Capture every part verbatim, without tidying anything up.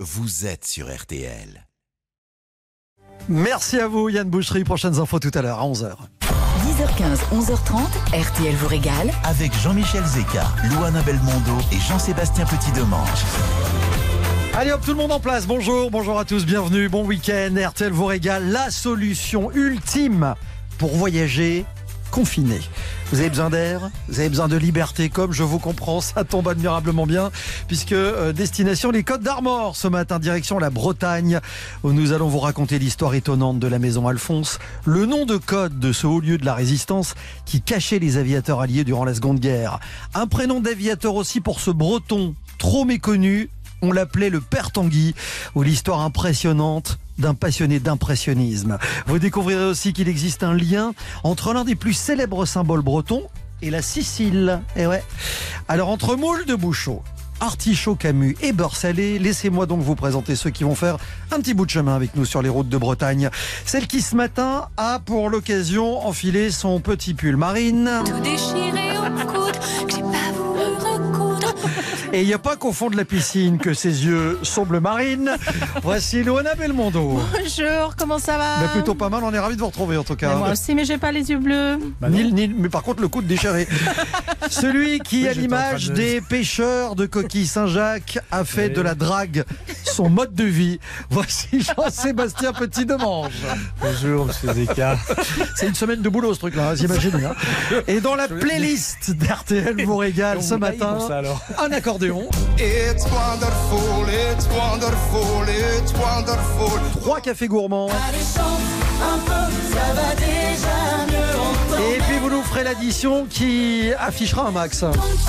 vous êtes sur R T L. Merci à vous Yann Boucherie, prochaines infos tout à l'heure à onze heures. dix heures quinze, onze heures trente, R T L vous régale. Avec Jean-Michel Zeka, Louana Belmondo et Jean-Sébastien Petit-Demange. Allez hop, tout le monde en place, bonjour, bonjour à tous, bienvenue, bon week-end, R T L vous régale, la solution ultime pour voyager confiné. Vous avez besoin d'air, vous avez besoin de liberté, comme je vous comprends, ça tombe admirablement bien, puisque euh, destination les Côtes d'Armor, ce matin, direction la Bretagne, où nous allons vous raconter l'histoire étonnante de la maison Alphonse, le nom de code de ce haut lieu de la résistance qui cachait les aviateurs alliés durant la Seconde Guerre. Un prénom d'aviateur aussi pour ce breton trop méconnu, on l'appelait le Père Tanguy, ou l'histoire impressionnante d'un passionné d'impressionnisme. Vous découvrirez aussi qu'il existe un lien entre l'un des plus célèbres symboles bretons et la Sicile. Et ouais. Alors entre moule de Bouchot, artichaut Camus et beurre salé, laissez-moi donc vous présenter ceux qui vont faire un petit bout de chemin avec nous sur les routes de Bretagne. Celle qui ce matin a pour l'occasion enfilé son petit pull marine. Tout déchiré au coude, j'ai pas voulu recoudre. Et il n'y a pas qu'au fond de la piscine que ses yeux sont bleu marine. Voici Louana Belmondo. Bonjour, comment ça va? Mais plutôt pas mal, on est ravis de vous retrouver en tout cas. Mais moi aussi, mais j'ai pas les yeux bleus. Bah ni, ni, mais par contre le coude déchiré. Celui qui, oui, à l'image de... des pêcheurs de coquilles Saint-Jacques, a fait oui. de la drague son mode de vie. Voici Jean-Sébastien Petit-Demange. Bonjour Monsieur Zeka. C'est une semaine de boulot ce truc-là, hein, j'imagine. Hein. Et dans la playlist d'R T L vous régale ce matin, ça, un accordéon. It's wonderful, it's wonderful, it's wonderful. Trois cafés gourmands. Allez, chante un peu, ça va déjà mieux entendre. Et puis vous nous ferez l'addition qui affichera un max.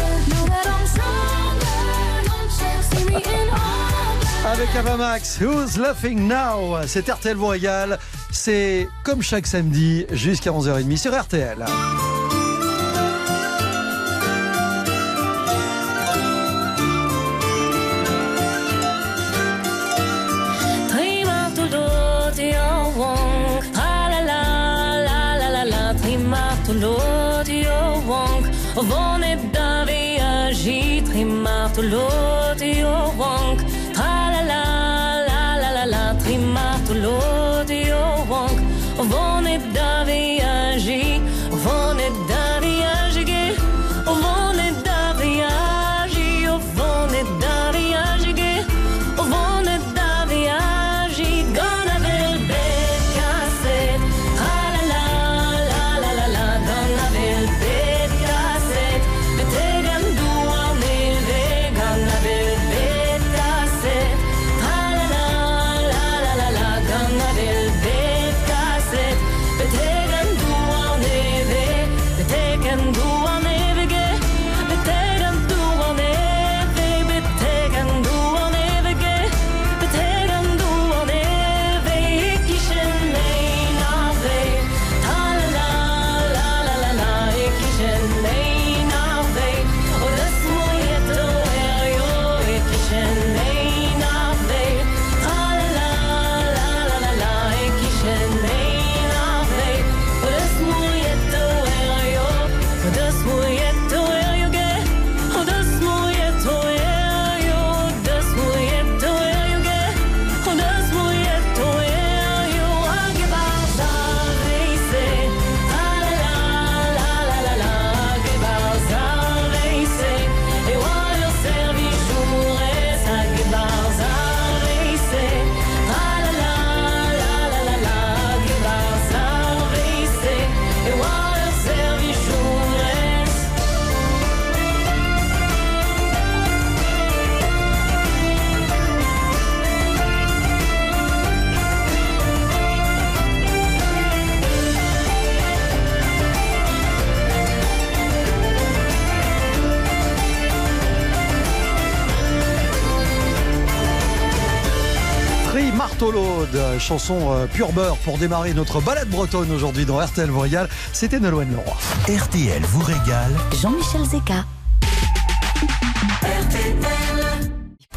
Avec Avamax, Who's Laughing Now? C'est R T L vous régale. C'est comme chaque samedi jusqu'à onze heures trente sur R T L. Vonne davi agi trimartoloti o wonk tra la la la la la la trimartoloti o wonk vonne davi agi vonne davi agi ge vonne davi agi o vonne davi agi ge vonne davi agi gonna vil bed cassette tra la la la la la la gonna vil bed Martolode, chanson euh, pure beurre pour démarrer notre balade bretonne aujourd'hui dans R T L vous régale. C'était Nolwenn Leroy. R T L vous régale. Jean-Michel Zeka.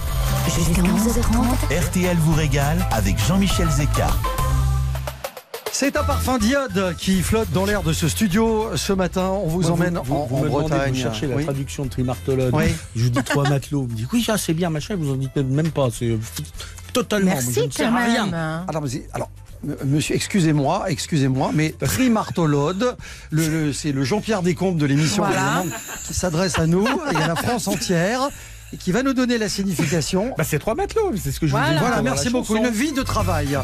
Jusqu'à onze heures trente. R T L vous régale avec Jean-Michel Zeka. C'est un parfum d'iode qui flotte dans l'air de ce studio. Ce matin, on vous Moi, emmène vous, en, vous en me demandez, Bretagne. Vous cherchez la Oui. traduction de trimartolode. Oui. Je vous dis trois matelots. Vous me dites oui, ça c'est bien, machin. Vous en dites même pas. C'est totalement. moi, je Merci ne sers quand à rien. même. Alors, mais c'est- alors, m- monsieur, excusez-moi, excusez-moi, mais trimartolode, le, le- c'est le Jean-Pierre Descombes de l'émission Voilà. évidemment, qui s'adresse à nous et à la France entière et qui va nous donner la signification. Bah, c'est trois matelots. C'est ce que je vous Voilà. dis. Voilà, pendant merci la beaucoup. chanson. Une vie de travail.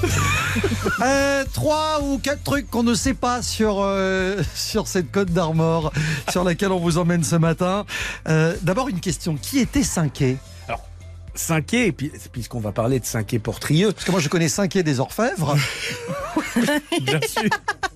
Euh, trois ou quatre trucs qu'on ne sait pas sur, euh, sur cette Côte d'Armor sur laquelle on vous emmène ce matin. Euh, D'abord, une question. Qui était Cinqué? Cinqué, et puis, puisqu'on va parler de Cinqué Portrieux, Parce que moi, je connais Cinqué des Orfèvres. bien sûr.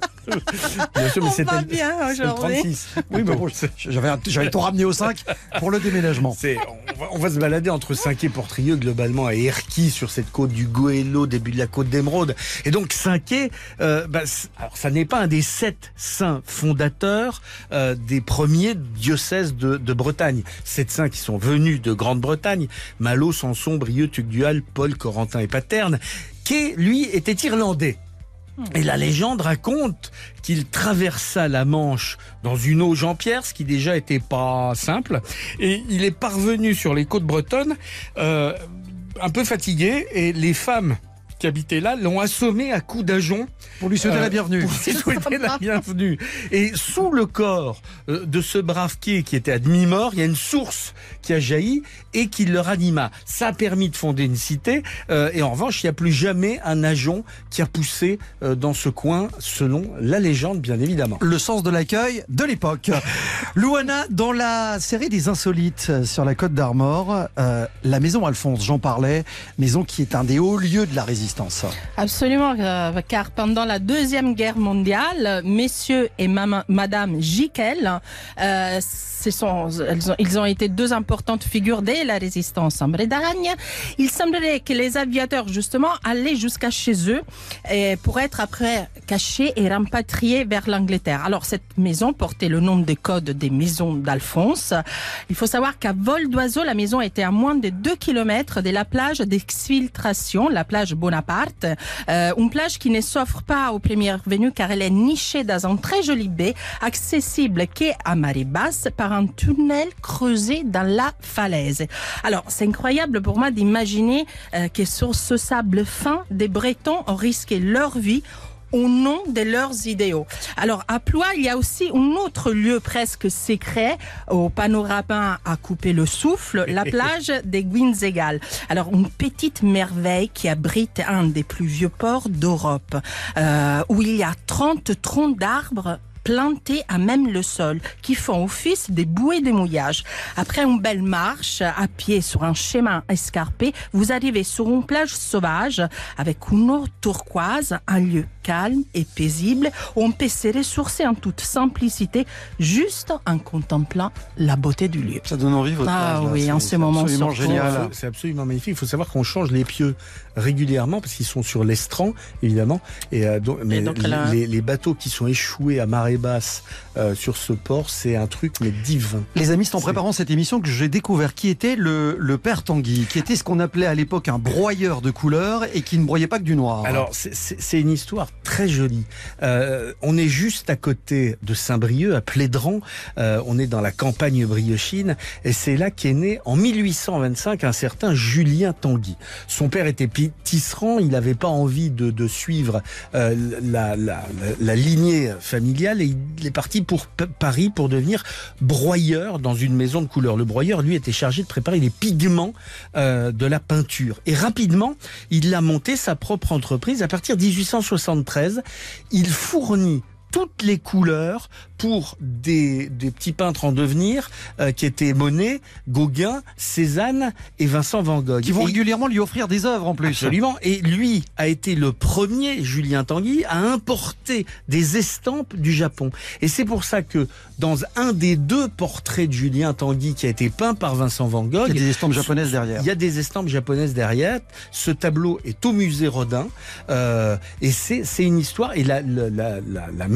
Bien sûr, mais On c'était va le- bien c'est le aujourd'hui. trente-six. Oui, mais bon, j'avais j'avais tout ramené au cinq pour le déménagement. C'est- on, va, on va se balader entre Cinqué Portrieux globalement et Erquy sur cette côte du Goëlo, début de la côte d'Émeraude. Et donc Cinqué, euh, bah, c- alors ça n'est pas un des sept saints fondateurs euh, des premiers diocèses de, de Bretagne. Sept saints qui sont venus de Grande-Bretagne, Malo, Samson, Brieux, Tugdual, Paul, Corentin et Paterne, qui lui était irlandais. Et la légende raconte qu'il traversa la Manche dans une eau Jean-Pierre, ce qui déjà était pas simple. Et il est parvenu sur les côtes bretonnes, euh, un peu fatigué, et les femmes qui habitaient là l'ont assommé à coups d'ajonc. Pour lui souhaiter Euh, la bienvenue. Pour lui souhaiter la bienvenue. Et sous le corps euh, de ce brave quai qui était à demi-mort, il y a une source qui a jailli et qui le ranima. Ça a permis de fonder une cité. Euh, et en revanche, il n'y a plus jamais un ajon qui a poussé euh, dans ce coin, selon la légende, bien évidemment. Le sens de l'accueil de l'époque. Louana, dans la série des Insolites sur la Côte d'Armor, euh, la maison Alphonse, j'en parlais, maison qui est un des hauts lieux de la résistance. Absolument, euh, car pendant la Deuxième Guerre mondiale, messieurs et mama- madame Jiquel, euh, ce sont, elles ont, ils ont été deux importantes figures de la résistance en Bretagne. Il semblerait que les aviateurs, justement, allaient jusqu'à chez eux et pour être après cachés et rapatriés vers l'Angleterre. Alors, cette maison portait le nom de code des maisons d'Alphonse. Il faut savoir qu'à vol d'oiseau, la maison était à moins de deux kilomètres de la plage d'exfiltration, la plage Bonaparte, euh, une plage qui ne s'offre pas aux premières venues car elle est nichée dans un très joli baie, accessible qu'à marée basse par un tunnel creusé dans la falaise. Alors, c'est incroyable pour moi d'imaginer euh, que sur ce sable fin, des Bretons ont risqué leur vie au nom de leurs idéaux. Alors, à Ploie, il y a aussi un autre lieu presque secret, au panorama à couper le souffle, la plage des Guinzegal. Alors, une petite merveille qui abrite un des plus vieux ports d'Europe, euh, où il y a trente troncs d'arbres plantés à même le sol, qui font office des bouées de mouillage. Après une belle marche à pied sur un chemin escarpé, vous arrivez sur une plage sauvage avec une eau turquoise, un lieu calme et paisible où on peut se ressourcer en toute simplicité, juste en contemplant la beauté du lieu. Ça donne envie, votre Ah plage, là. oui, C'est- en ce c'est moment, absolument surtout. génial. C'est absolument magnifique. Il faut savoir qu'on change les pieux régulièrement parce qu'ils sont sur l'estran, évidemment. Et, euh, donc, mais Et donc, les, là- les- les bateaux qui sont échoués à marée basse euh, sur ce port, c'est un truc mais divin. Les amis, c'est en C'est- préparant cette émission que j'ai découvert qui était le, le père Tanguy, qui était ce qu'on appelait à l'époque un broyeur de couleurs et qui ne broyait pas que du noir. Alors, c'est- c'est c'est une histoire très jolie. Euh, on est juste à côté de Saint-Brieuc, à Plédran. Euh, on est dans la campagne briochine. Et c'est là qu'est né, en mille huit cent vingt-cinq, un certain Julien Tanguy. Son père était pi- tisserand. Il n'avait pas envie de, de suivre euh, la, la, la, la lignée familiale. Et il est parti pour P- Paris pour devenir broyeur dans une maison de couleurs. Le broyeur, lui, était chargé de préparer les pigments euh, de la peinture. Et rapidement, il a monté sa propre entreprise. À partir de dix-huit cent soixante-treize, il fournit toutes les couleurs pour des, des petits peintres en devenir euh, qui étaient Monet, Gauguin, Cézanne et Vincent van Gogh. Qui vont Et- régulièrement lui offrir des œuvres en plus. Absolument. Et lui a été le premier, Julien Tanguy, à importer des estampes du Japon. Et c'est pour ça que dans un des deux portraits de Julien Tanguy qui a été peint par Vincent van Gogh, Il y a des estampes japonaises derrière. il y a des estampes japonaises derrière. Ce tableau est au musée Rodin. Euh, et c'est c'est une histoire. Et la, la, la, la, la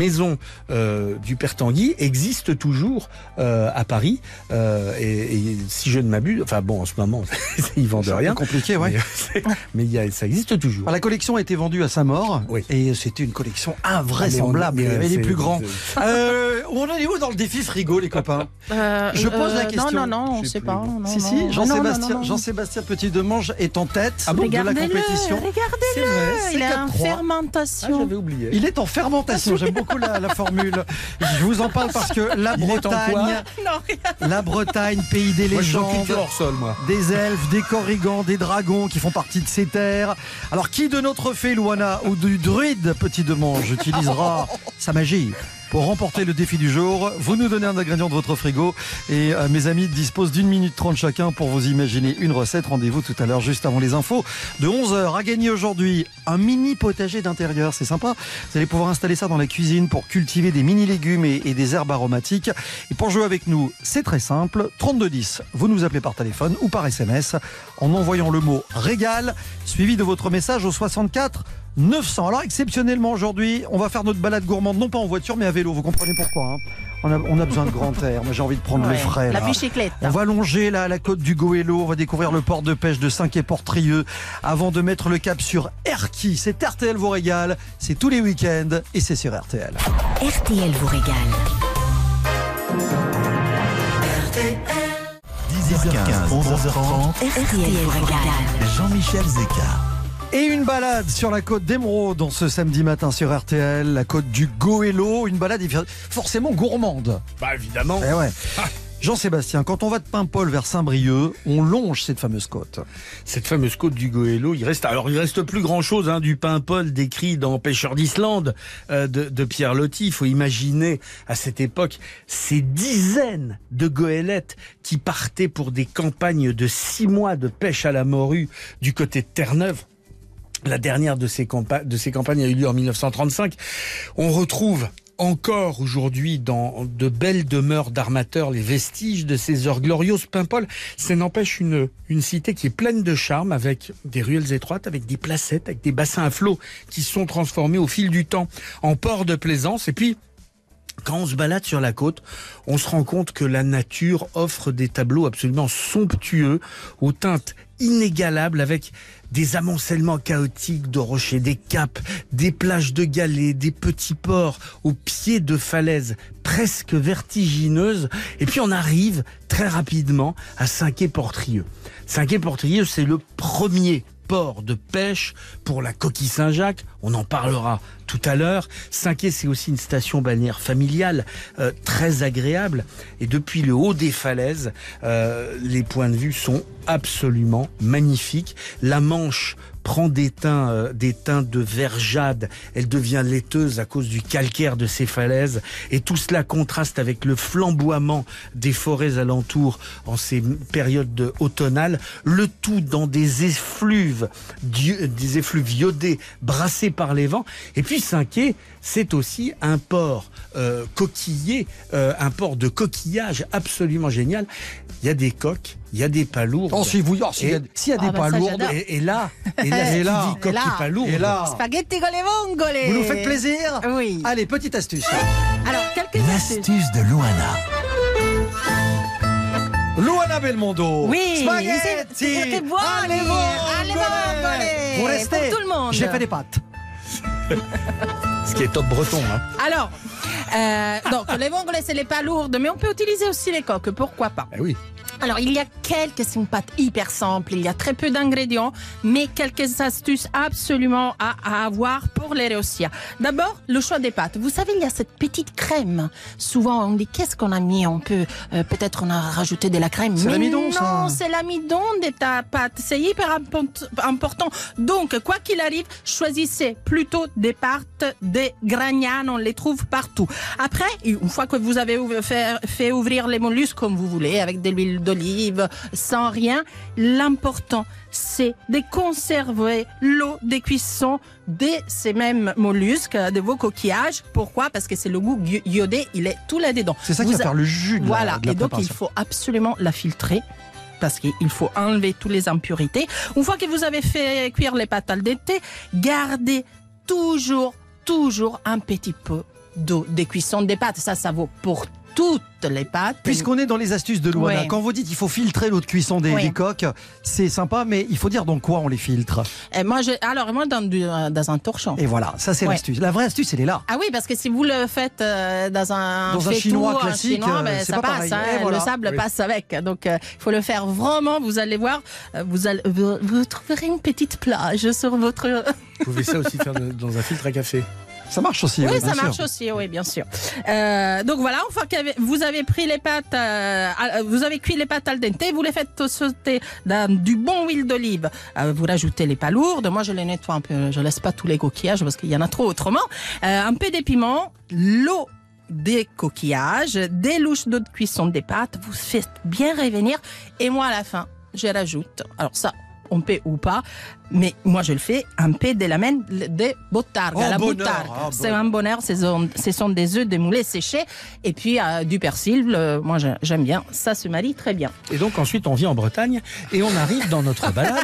maison euh, du Père Tanguy existe toujours euh, à Paris. Euh, et, et si je ne m'abuse, enfin bon, en ce moment, ils vendent C'est rien. un peu compliqué, ouais. Mais, mais il y a, ça existe toujours. Alors, la collection a été vendue à sa mort. Oui. Et c'était une collection invraisemblable. Ah, mais on- mais Il y avait les c'est- plus grands. c'est- Euh, on en est où dans le défi frigo, les copains? Euh, Je pose la euh, question. Non, non, non, on Je ne sais sait plus. pas. Non, Si, non. si, Non, non, Jean-Sébastien non. Jean-Sébastien Petit-Demange est en tête Ah bon, de la Regardez-le, compétition. regardez-le, C'est vrai, c'est il est quatre en trois. Ah, fermentation. j'avais oublié. Il est en fermentation, j'aime beaucoup la, la formule. Je vous en parle parce que la Il est en quoi Bretagne, Non, rien. la Bretagne, pays des Moi, je suis en légendes, culture hors sol, moi. des elfes, des corrigans, des dragons qui font partie de ces terres. Alors qui de notre fée Louana ou du druide Petit-Demange utilisera sa magie pour remporter le défi du jour? Vous nous donnez un ingrédient de votre frigo et euh, mes amis disposent d'une minute trente chacun pour vous imaginer une recette. Rendez-vous tout à l'heure juste avant les infos de onze heures. À gagner aujourd'hui un mini potager d'intérieur, c'est sympa. Vous allez pouvoir installer ça dans la cuisine pour cultiver des mini légumes et, et des herbes aromatiques. Et pour jouer avec nous, c'est très simple. trente-deux dix, vous nous appelez par téléphone ou par S M S en envoyant le mot régal suivi de votre message au soixante-quatre neuf cents. Alors exceptionnellement aujourd'hui, on va faire notre balade gourmande, non pas en voiture mais à vélo, vous comprenez pourquoi hein. on, a, on a besoin de grand air, moi j'ai envie de prendre le Ouais, frais La là. bicyclette. On va longer là, la côte du Goëlo, on va découvrir le port de pêche de Saint-Quay-Portrieux avant de mettre le cap sur Erquy. C'est R T L vous régale, c'est tous les week-ends et c'est sur R T L. R T L vous régale. dix heures quinze, onze heures trente, R T L vous régale. Jean-Michel Zeka. Et une balade sur la côte d'Émeraude dans ce samedi matin sur R T L, la côte du Goëlo, une balade forcément gourmande. Bah évidemment. Eh ouais. Jean-Sébastien, quand on va de Paimpol vers Saint-Brieuc, on longe cette fameuse côte. Cette fameuse côte du Goëlo, il reste, alors il reste plus grand chose hein, du Paimpol décrit dans Pêcheurs d'Islande euh, de, de Pierre Loti. Il faut imaginer à cette époque ces dizaines de goélettes qui partaient pour des campagnes de six mois de pêche à la morue du côté de Terre-Neuve. La dernière de ces, campa- de ces campagnes a eu lieu en mille neuf cent trente-cinq. On retrouve encore aujourd'hui dans de belles demeures d'armateurs les vestiges de ces heures glorieuses. Paimpol, ça n'empêche une, une cité qui est pleine de charme, avec des ruelles étroites, avec des placettes, avec des bassins à flot qui sont transformés au fil du temps en ports de plaisance. Et puis, quand on se balade sur la côte, on se rend compte que la nature offre des tableaux absolument somptueux, aux teintes inégalables, avec des amoncellements chaotiques de rochers, des caps, des plages de galets, des petits ports au pied de falaises presque vertigineuses. Et puis on arrive très rapidement à Saint-Quay-Portrieux. Saint-Quay-Portrieux, c'est le premier port de pêche pour la coquille Saint-Jacques. On en parlera tout à l'heure. Saint-Quay, c'est aussi une station balnéaire familiale euh, très agréable. Et depuis le haut des falaises, euh, les points de vue sont absolument magnifiques. La Manche prend des teints, euh, des teints de vert jade. Elle devient laiteuse à cause du calcaire de ces falaises. Et tout cela contraste avec le flamboiement des forêts alentours en ces périodes de automnales. Le tout dans des effluves, des effluves iodés brassés par les vents. Et puis Saint-Quay, c'est aussi un port euh, coquillé, euh, un port de coquillage absolument génial. Il y a des coques, il y a des palourdes. Oh, si vous, oh, s'il y a, Et- s'il y a Ah des bah ça, palourdes, j'adore. et, et là, et là, Et là, qui dit coque et là, et palourde. et là, Spaghetti con le vongole. vous nous faites plaisir. Oui. Allez, petite astuce. Alors, quelques astuces. L'astuce de Louana. Louana Belmondo. Oui, Spaghetti. c'est- c'est buoni. Allez, Allez, vongole. Vous restez. Pour tout le monde. J'ai fait des pâtes. Ce qui est top breton, hein. Alors, euh, donc les vongole, c'est les palourdes, mais on peut utiliser aussi les coques, pourquoi pas. Eh oui. Alors, il y a quelques, c'est une pâte hyper simple, il y a très peu d'ingrédients, mais quelques astuces absolument à, à avoir pour les réussir. D'abord, le choix des pâtes. Vous savez, il y a cette petite crème. Souvent, on dit, qu'est-ce qu'on a mis? On peut, euh, peut-être on a rajouté de la crème. C'est Mais l'amidon, non, ça. c'est l'amidon de ta pâte. C'est hyper import- important. Donc, quoi qu'il arrive, choisissez plutôt des pâtes de Gragnane. On les trouve partout. Après, une fois que vous avez ouv- fait, fait ouvrir les mollusques comme vous voulez, avec de l'huile d'olive, sans rien, l'important, c'est de conserver l'eau de cuisson de ces mêmes mollusques, de vos coquillages. Pourquoi? Parce que c'est le goût io- iodé, il est tout là-dedans. C'est ça qui Vous va a- faire le jus de la, Voilà, de la et donc il préparation. faut absolument la filtrer parce qu'il faut enlever toutes les impuretés. Une fois que vous avez fait cuire les pâtes al dente, gardez toujours, toujours un petit peu de, des cuissons des pâtes. Ça, ça vaut pour toutes les pâtes. Puisqu'on est dans les astuces de Louana, Oui. quand vous dites qu'il faut filtrer l'eau de cuisson des, Oui. des coques, c'est sympa, mais il faut dire dans quoi on les filtre. Et moi, je, alors, moi, dans, du, euh, dans un torchon. Et voilà, ça c'est Ouais. l'astuce. La vraie astuce, elle est là. Ah oui, parce que si vous le faites euh, dans un Dans un faitout, chinois classique, chinois, euh, ben, c'est ça pas passe. pareil. hein, Et voilà. Le sable Oui. passe avec. Donc, il faut le faire vraiment. Vous allez voir, euh, vous, allez, vous, vous trouverez une petite plage sur votre... Vous pouvez ça aussi faire de- dans un filtre à café. Ça marche aussi. Oui, oui, ça bien marche sûr. aussi, oui, bien sûr. Euh, donc voilà, une fois que vous avez pris les pâtes, euh, à- vous avez cuit les pâtes al dente, vous les faites sauter dans du bon huile d'olive. Euh, vous rajoutez les palourdes. Moi, je les nettoie un peu. Je laisse pas tous les coquillages parce qu'il y en a trop autrement. Euh, un peu d'épiment, l'eau des coquillages, des louches d'eau de cuisson des pâtes. Vous faites bien revenir. Et moi, à la fin, je rajoute. Alors ça, on peut ou pas, mais moi je le fais un peu de la main de botargue, Oh, la bonheur, botargue. ah, C'est bonheur. un bonheur, ce sont, ce sont des œufs de moulés séchés et puis euh, du persil, euh, moi je- j'aime bien, ça se marie très bien. Et donc ensuite on vient en Bretagne et on arrive dans notre balade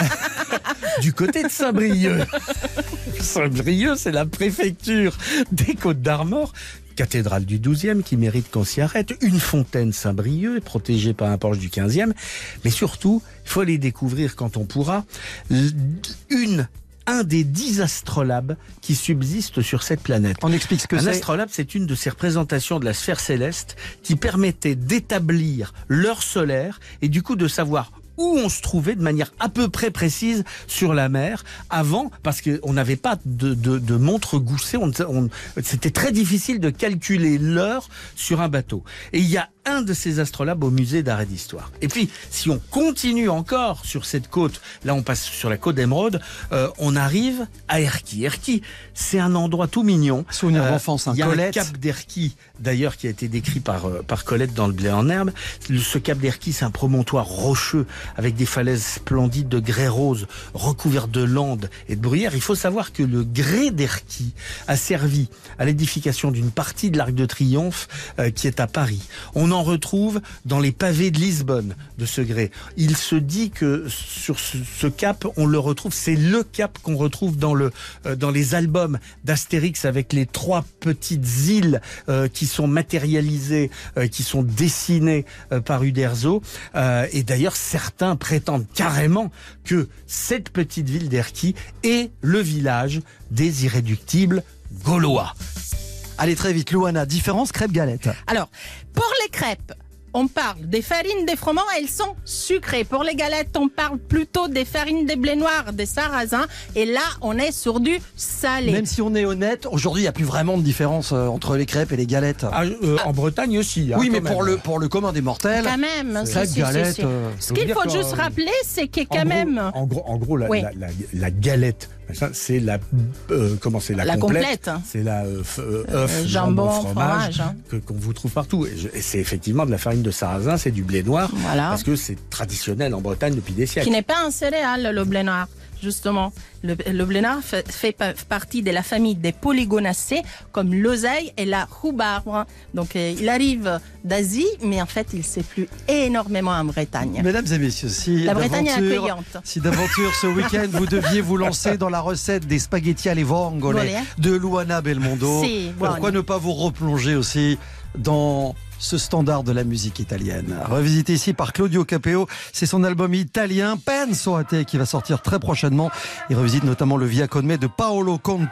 du côté de Saint-Brieuc. Saint-Brieuc, c'est la préfecture des Côtes-d'Armor. Cathédrale du douzième qui mérite qu'on s'y arrête, une fontaine Saint-Brieuc protégée par un porche du quinzième, mais surtout, il faut aller découvrir quand on pourra l- une un des dix astrolabes qui subsistent sur cette planète. On explique ce que Un c'est. astrolabe, c'est une de ces représentations de la sphère céleste qui permettait d'établir l'heure solaire et du coup de savoir où on se trouvait de manière à peu près précise sur la mer avant, parce qu'on n'avait pas de, de, de montre goussée, on, on, c'était très difficile de calculer l'heure sur un bateau. Et il y a un de ces astrolabes au musée d'art et d'histoire. Et puis, si on continue encore sur cette côte, là on passe sur la côte d'Émeraude, euh, on arrive à Erquy. Erquy, c'est un endroit tout mignon. Souvenir Euh, d'enfance, hein. Il y a Colette. un cap d'Erquy, d'ailleurs, qui a été décrit par, euh, par Colette dans Le Blé en herbe. Le- Ce cap d'Erquy, c'est un promontoire rocheux avec des falaises splendides de grès rose recouvertes de landes et de bruyères. Il faut savoir que le grès d'Erquy a servi à l'édification d'une partie de l'Arc de Triomphe euh, qui est à Paris. On en retrouve dans les pavés de Lisbonne de ce grès. Il se dit que sur ce, ce cap, on le retrouve, c'est le cap qu'on retrouve dans, le, euh, dans les albums d'Astérix avec les trois petites îles euh, qui sont matérialisées, euh, qui sont dessinées euh, par Uderzo. Euh, et d'ailleurs, certains prétendent carrément que cette petite ville d'Erquy est le village des irréductibles gaulois. Allez très vite, Louana, différence crêpe-galette. Alors, pour les crêpes, on parle des farines des froment, elles sont sucrées. Pour les galettes, on parle plutôt des farines des blés noirs, des sarrasins. Et là, on est sur du salé. Même si on est honnête, aujourd'hui il n'y a plus vraiment de différence euh, entre les crêpes et les galettes. Ah, euh, en Bretagne aussi. hein, oui, mais quand pour même. le, pour le commun des mortels, Quand même. si, crêpes, si, si, galettes... si. euh, Ce qu'il dire faut que, juste euh, rappeler, c'est que En quand gros- même... En gros, en gros la, Oui. la, la, la galette, ça, c'est la, euh, comment c'est la, La complète. complète, hein. C'est la euh, f- euh, Euh, œuf, jambon, jambon, fromage, fromage, hein. que qu'on vous trouve partout. Et, je- et c'est effectivement de la farine de sarrasin, c'est du blé noir, Voilà. parce que c'est traditionnel en Bretagne depuis des siècles. Qui n'est pas un céréale, le blé noir, justement. Le, le blé noir fait, fait pa- partie de la famille des polygonacées, comme l'oseille et la rhubarbe. Donc, euh, il arrive d'Asie, mais en fait, il ne s'est plus énormément en Bretagne. Mesdames et messieurs, si La Bretagne est d'aventure- accueillante. si d'aventure ce week-end vous deviez vous lancer dans la recette des spaghettis alle vongole Volé. de Luana Belmondo, Si, pourquoi buono. ne pas vous replonger aussi dans ce standard de la musique italienne. Revisité ici par Claudio Capeo, c'est son album italien Penso a te qui va sortir très prochainement. Il revisite notamment le Via con me de Paolo Conte.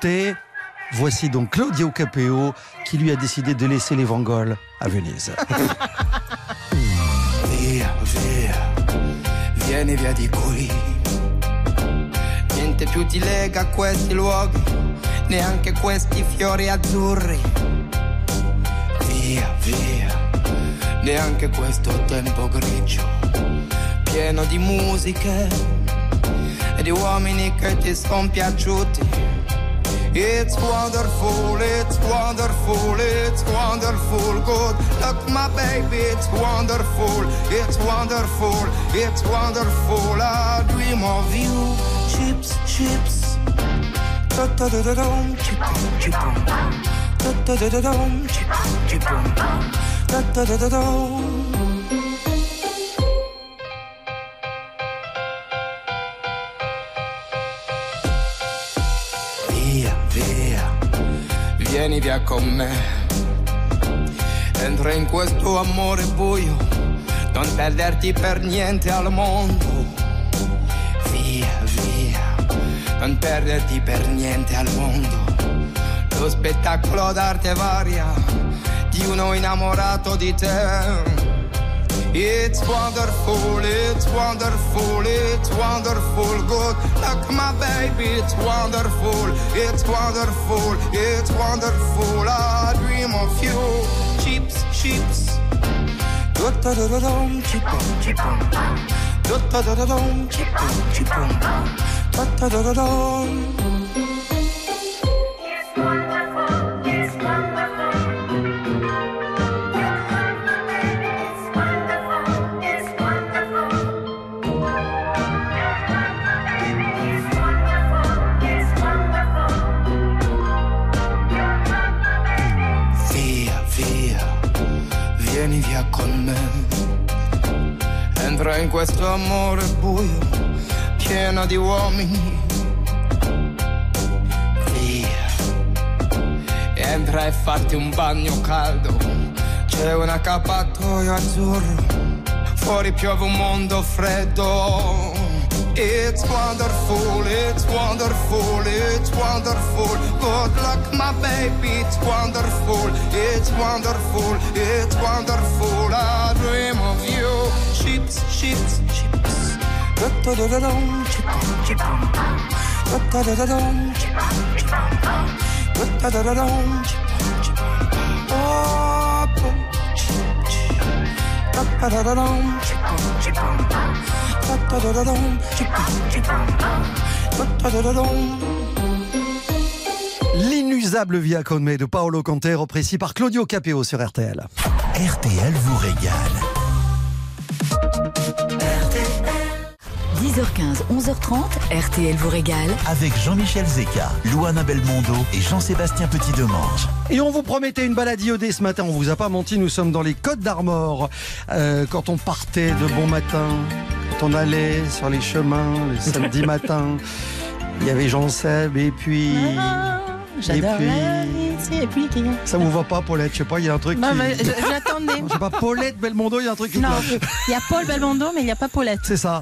Voici donc Claudio Capeo qui lui a décidé de laisser les Vangoles à Venise. Via, via, vieni via di qui. Niente più ti lega a questi luoghi, neanche questi fiori azzurri. Via, via, neanche questo tempo grigio, pieno di musiche e di uomini che ti son piaciuti. It's wonderful, it's wonderful, it's wonderful, good luck my baby, it's wonderful, it's wonderful, it's wonderful, I dream of you, chips, chips, da-da-da-da-dum, chip-pum, chip-pum, da-da-da-da-dum, chip-pum, chip-pum, da-da-da-da-dum. Via, via, vieni via con me. Entra in questo amore buio, non perderti per niente al mondo. Via, via, non perderti per niente al mondo. Lo spettacolo d'arte varia di uno innamorato di te. It's wonderful, it's wonderful, it's wonderful. Good luck, my baby, it's wonderful, it's wonderful, it's wonderful. I dream of you. Chips, chips. Do-da-da-da-dum, chipum, chipum. Do-da-da-da-dum, chipum, chipum. Do-da-da-da-dum. Vieni via con me. Entra in questo amore buio, pieno di uomini. Via. Entra e fatti un bagno caldo. C'è un accappatoio azzurro. Fuori piove un mondo freddo. It's wonderful, it's wonderful, it's wonderful. Good luck, my baby, it's wonderful, it's wonderful, it's wonderful. I dream of you. Chips, chips, chips. Da-da-da-da-dum, chipum, chipum. Da-da-da-da-dum, chipum, chipum. Da-da-da-da-dum, chipum, chipum. Oh, boom, chip, chip. Da-da-da-da-dum, chipum, chipum. L'inusable Via con me de Paolo Conte, repris ici par Claudio Capéo sur R T L. R T L vous régale. dix heures quinze, onze heures trente, R T L vous régale. Avec Jean-Michel Zeka, Luana Belmondo et Jean-Sébastien Petit-Demange. Et on vous promettait une balade iodée ce matin, on vous a pas menti, nous sommes dans les Côtes d'Armor. Euh, quand on partait de bon matin, quand on allait sur les chemins le samedi matin, il y avait Jean-Seb et puis... Ah, j'adore et puis... la... Et puis qui... Ça vous va pas, Paulette? Je sais pas, il y a un truc Non, qui... mais je- j'attendais. Je sais pas, Paulette Belmondo, il y a un truc qui Non, cloche. il y a Paul Belmondo, mais il n'y a pas Paulette. C'est ça.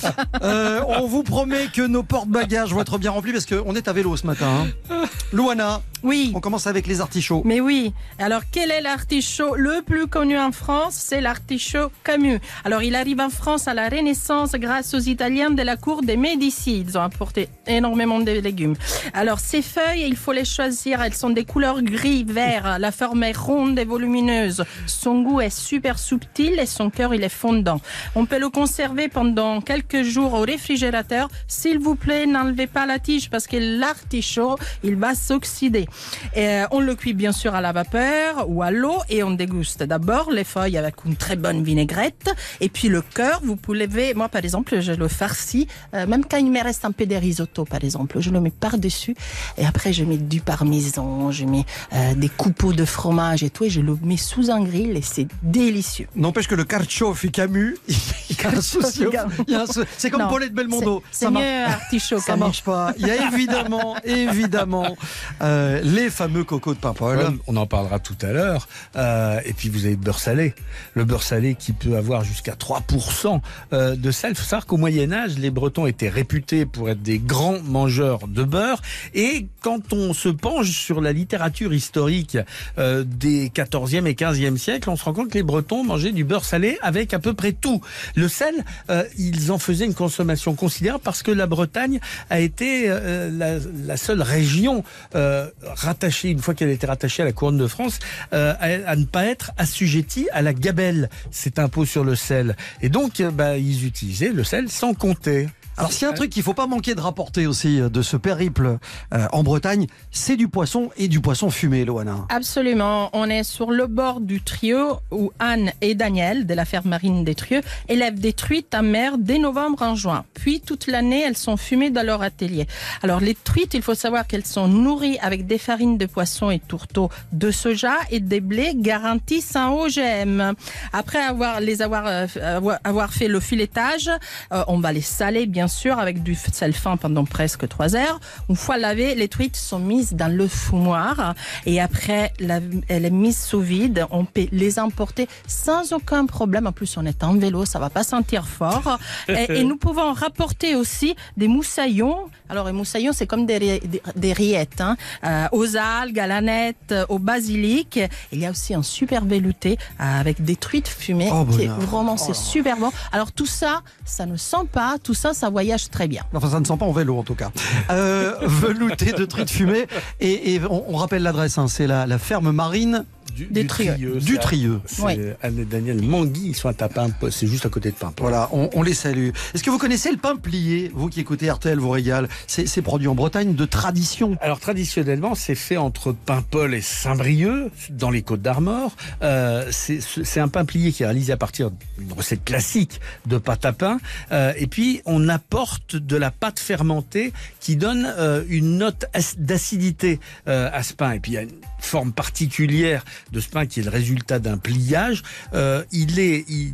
Euh, on vous promet que nos porte-bagages vont être bien remplis parce qu'on est à vélo ce matin. Hein. Luana, Oui. on commence avec les artichauts. Mais oui. Alors, quel est l'artichaut le plus connu en France? C'est l'artichaut Camus. Alors, il arrive en France à la Renaissance grâce aux Italiens de la cour des Médicis. Ils ont apporté énormément de légumes. Alors, ces feuilles, il faut les choisir. Elles sont des couleurs gris, vert. La forme est ronde et volumineuse. Son goût est super subtil et son cœur, il est fondant. On peut le conserver pendant quelques jours au réfrigérateur. S'il vous plaît, n'enlevez pas la tige parce que l'artichaut, il va s'oxyder. Et euh, on le cuit bien sûr à la vapeur ou à l'eau et on déguste d'abord les feuilles avec une très bonne vinaigrette et puis le cœur, vous pouvez, moi par exemple, je le farcis, euh, même quand il me reste un peu de risotto par exemple, je le mets par-dessus et après je mets du parmesan, je mets euh, des coupeaux de fromage et tout et je le mets sous un grill et c'est délicieux. N'empêche que le carcioffi Camus, il y a un souci. Il y a un sou- C'est comme Non, Paulette Belmondo. C'est, c'est Ça marche- mieux artichaut Ça Camus. marche pas. Il y a évidemment, évidemment, euh, les fameux cocos de Paimpol. Ouais, on en parlera tout à l'heure. Euh, et puis vous avez le beurre salé. Le beurre salé qui peut avoir jusqu'à trois pour cent euh, de sel. Il faut savoir qu'au Moyen-Âge, les Bretons étaient réputés pour être des grands mangeurs de beurre. Et quand on se penche sur la littérature historique euh, des quatorzième et quinzième siècle, on se rend compte que les Bretons mangeaient du beurre salé avec à peu près tout. Le sel, euh, ils en faisaient une consommation considérable parce que la Bretagne a été euh, la, la seule région euh, rattachée, une fois qu'elle était rattachée à la couronne de France, euh, à, à ne pas être assujettie à la gabelle, cet impôt sur le sel. Et donc, euh, bah, ils utilisaient le sel sans compter. Alors s'il y a un truc qu'il faut pas manquer de rapporter aussi euh, de ce périple euh, en Bretagne, c'est du poisson et du poisson fumé, Loana. Absolument. On est sur le bord du Trieux où Anne et Daniel de la ferme marine des Trieux élèvent des truites en mer dès novembre en juin. Puis toute l'année, elles sont fumées dans leur atelier. Alors les truites, il faut savoir qu'elles sont nourries avec des farines de poisson et tourteaux de soja et des blés garantis sans O G M. Après avoir les avoir euh, avoir, avoir fait le filetage, euh, on va les saler bien bien sûr, avec du sel fin pendant presque trois heures. Une fois lavées, les truites sont mises dans le fumoir et après, la, elle est mise sous vide. On peut les emporter sans aucun problème. En plus, on est en vélo, ça va pas sentir fort. et, et nous pouvons rapporter aussi des moussaillons. Alors, les moussaillons, c'est comme des, des, des rillettes, hein, euh, aux algues, à l'aneth, au basilic. Il y a aussi un super velouté euh, avec des truites fumées. Oh, qui est bonheur. vraiment, c'est Oh. super bon. Alors, tout ça, ça ne sent pas. Tout ça, ça voyage très bien. Enfin, ça ne sent pas en vélo en tout cas. Euh, velouté de truites fumées. Et, et on, on rappelle l'adresse, hein, c'est la, la ferme marine Du, Des du Trieux. Trieux. du c'est- Trieux. C'est Oui. Anne et Daniel Mangui, ils sont à Paimpol, c'est juste à côté de Paimpol. Voilà, on, on les salue. Est-ce que vous connaissez le pain plié, vous qui écoutez R T L vous régale? C'est c'est produit en Bretagne de tradition. Alors traditionnellement, c'est fait entre Paimpol et Saint-Brieuc, dans les Côtes d'Armor. Euh, c'est c'est un pain plié qui est réalisé à partir d'une recette classique de pâte à pain. Euh, et puis on apporte de la pâte fermentée qui donne euh, une note ac- d'acidité euh, à ce pain. Et puis il y a une forme particulière de ce pain qui est le résultat d'un pliage. Euh, il est, il,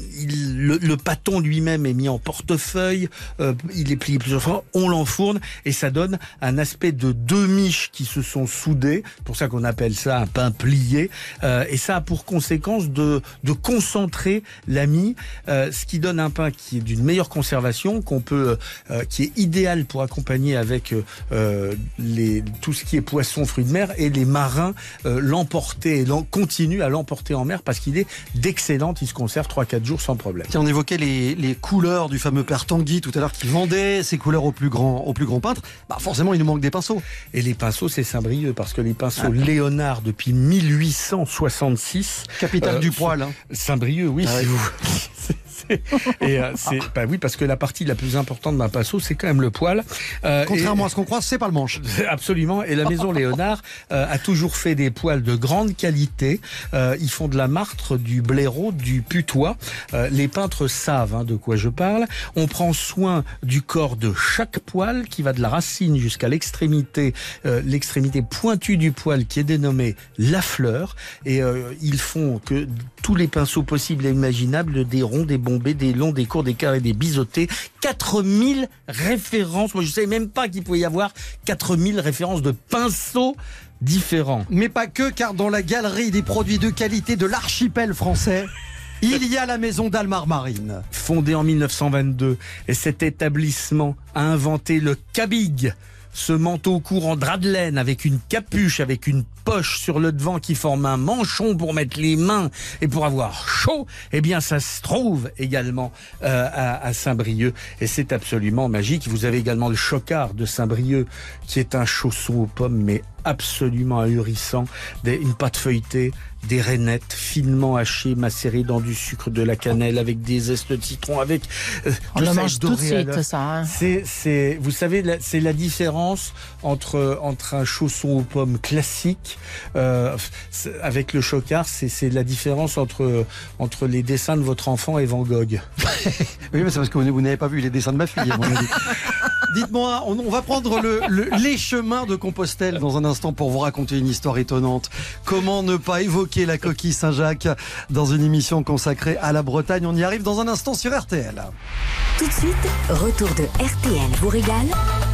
il- le, le pâton lui-même est mis en portefeuille. Euh, il est plié plusieurs fois. On l'enfourne et ça donne un aspect de deux miches qui se sont soudées. Pour ça qu'on appelle ça un pain plié. Euh, et ça a pour conséquence de, de concentrer la mie, euh, ce qui donne un pain qui est d'une meilleure conservation, qu'on peut, euh, qui est idéal pour accompagner avec euh, les, tout ce qui est poisson, fruits de mer, et les marins euh, l'emporter, et l'en- continuent à l'emporter en mer parce qu'il est d'excellent. Il se conserve trois quatre jours sans problème. Tiens, on évoquait les, les couleurs du fameux père Tanguy tout à l'heure qui vendait ses couleurs aux plus grands, aux plus grands peintres. Bah forcément, il nous manque des pinceaux. Et les pinceaux, c'est Saint-Brieuc parce que les pinceaux Léonard depuis mille huit cent soixante-six. Capitale Euh, du poil. Hein. Saint-Brieuc, oui. Ah si oui. vous- c'est- c'est- Et euh, c'est, bah oui, parce que la partie la plus importante d'un pinceau, c'est quand même le poil. Euh, Contrairement et- à ce qu'on croit, c'est pas le manche. Absolument. Et la maison Léonard euh, a toujours fait des poils de grande qualité. Euh, ils font de la martre, du blaireau, du putois. Euh, les peintres savent hein, de quoi je parle. On prend soin du corps de chaque poil qui va de la racine jusqu'à l'extrémité, euh, l'extrémité pointue du poil qui est dénommée la fleur. Et euh, ils font que tous les pinceaux possibles et imaginables, des ronds, des bombés, des longs, des courts, des carrés, des biseautés. quatre mille références. Moi, je ne savais même pas qu'il pouvait y avoir quatre mille références de pinceaux différents. Mais pas que, car dans la galerie des produits de qualité de l'archipel français, il y a la maison d'Almar Marine. Fondé en mille neuf cent vingt-deux, et cet établissement a inventé le cabig, ce manteau court en drap de laine avec une capuche, avec une poche sur le devant qui forme un manchon pour mettre les mains et pour avoir chaud. Eh bien, ça se trouve également euh, à, à Saint-Brieuc et c'est absolument magique. Vous avez également le chocard de Saint-Brieuc qui est un chausson aux pommes mais absolument ahurissant, des, une pâte feuilletée, des rainettes finement hachées, macérées dans du sucre, de la cannelle, avec des zestes de citron, avec euh, On tout le ça mange tout de doré à suite, l'œuf. ça. Hein. C'est, c'est, vous savez, la- c'est la différence entre entre un chausson aux pommes classique euh, c'est- avec le chocard. C'est, c'est la différence entre entre les dessins de votre enfant et Van Gogh. Oui, mais c'est parce que vous, vous n'avez pas vu les dessins de ma fille, à mon avis. Dites-moi, on, on va prendre le, le- les chemins de Compostelle dans un instant pour vous raconter une histoire étonnante. Comment ne pas évoquer la coquille Saint-Jacques dans une émission consacrée à la Bretagne? On y arrive dans un instant sur R T L. Tout de suite, retour de R T L vous régale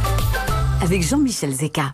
avec Jean-Michel Zeka.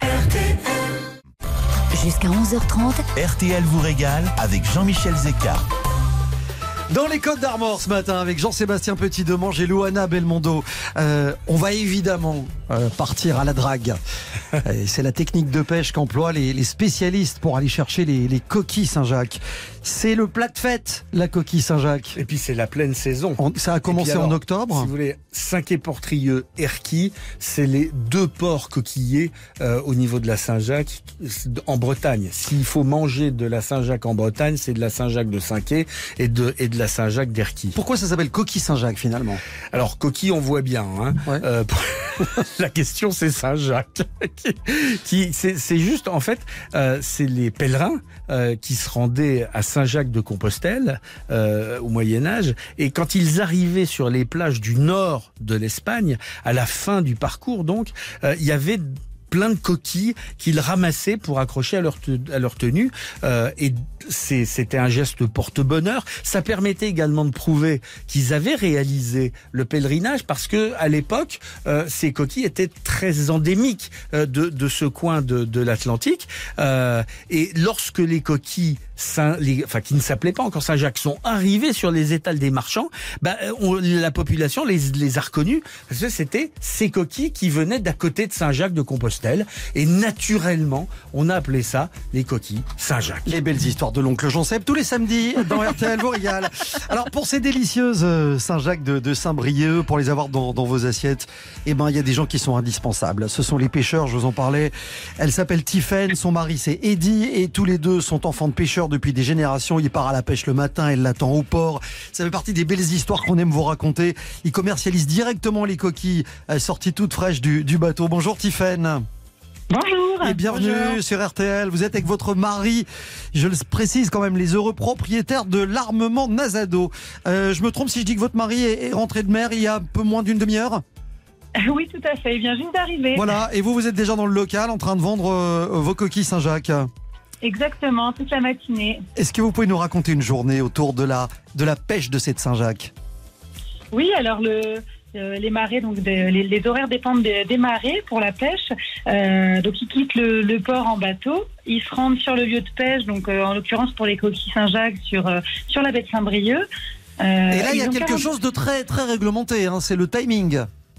Jusqu'à onze heures trente, R T L vous régale avec Jean-Michel Zeka. Dans les Côtes d'Armor ce matin avec Jean-Sébastien Petit-Demange et Louana Belmondo, euh, on va évidemment euh, partir à la drague. Et c'est la technique de pêche qu'emploient les, les spécialistes pour aller chercher les, les coquilles Saint-Jacques. C'est le plat de fête, la coquille Saint-Jacques. Et puis c'est la pleine saison. On- ça a commencé Et puis alors, en octobre. Si vous voulez, Saint-Quay-Portrieux, Erquy, c'est les deux ports coquillés euh, au niveau de la Saint-Jacques en Bretagne. S'il faut manger de la Saint-Jacques en Bretagne, c'est de la Saint-Jacques de Saint-Quay et de, et de la Saint-Jacques d'Erquy. Pourquoi ça s'appelle coquille Saint-Jacques finalement? Alors, coquille, on voit bien. Hein. Ouais. Euh, la question, c'est Saint-Jacques. qui, qui- c'est, c'est juste, en fait, euh, c'est les pèlerins euh, qui se rendaient à Saint-Jacques de Compostelle euh, au Moyen-Âge. Et quand ils arrivaient sur les plages du nord de l'Espagne, à la fin du parcours, donc, euh, il y avait plein de coquilles qu'ils ramassaient pour accrocher à leur, te, à leur tenue. Euh, et c'est, c'était un geste porte-bonheur. Ça permettait également de prouver qu'ils avaient réalisé le pèlerinage parce que à l'époque, euh, ces coquilles étaient très endémiques euh, de, de ce coin de, de l'Atlantique. Euh, et lorsque les coquilles Saint, les, enfin qui ne s'appelaient pas encore Saint-Jacques, sont arrivés sur les étals des marchands, bah, on, la population les, les a reconnus parce que c'était ces coquilles qui venaient d'à côté de Saint-Jacques de Compostelle et naturellement on a appelé ça les coquilles Saint-Jacques. Les belles histoires de l'oncle Jean-Seb tous les samedis dans R T L vous régale. Alors pour ces délicieuses Saint-Jacques de, de Saint-Brieuc, pour les avoir dans, dans vos assiettes, eh ben il y a des gens qui sont indispensables. Ce sont les pêcheurs, je vous en parlais. Elle s'appelle Tiffaine, son mari c'est Eddy et tous les deux sont enfants de pêcheurs depuis des générations. Il part à la pêche le matin, elle l'attend au port. Ça fait partie des belles histoires qu'on aime vous raconter. Il commercialise directement les coquilles sorties toutes fraîches du, du bateau. Bonjour Tiffaine. Bonjour. Et bienvenue Bonjour. sur R T L. Vous êtes avec votre mari, je le précise quand même, les heureux propriétaires de l'armement Nazado. Euh, je me trompe si je dis que votre mari est, est rentré de mer il y a un peu moins d'une demi-heure ? Oui, tout à fait. Il vient juste d'arriver. Voilà. Et vous, vous êtes déjà dans le local en train de vendre euh, vos coquilles Saint-Jacques. Exactement, toute la matinée. Est-ce que vous pouvez nous raconter une journée autour de la, de la pêche de cette Saint-Jacques ? Oui, alors le, euh, les marées, donc de, les, les horaires dépendent des, des marées pour la pêche. Euh, donc ils quittent le, le port en bateau, ils se rendent sur le lieu de pêche, donc euh, en l'occurrence pour les coquilles Saint-Jacques sur, euh, sur la baie de Saint-Brieuc. Euh, Et là, il y a quelque quarante... chose de très, très réglementé, hein, c'est le timing.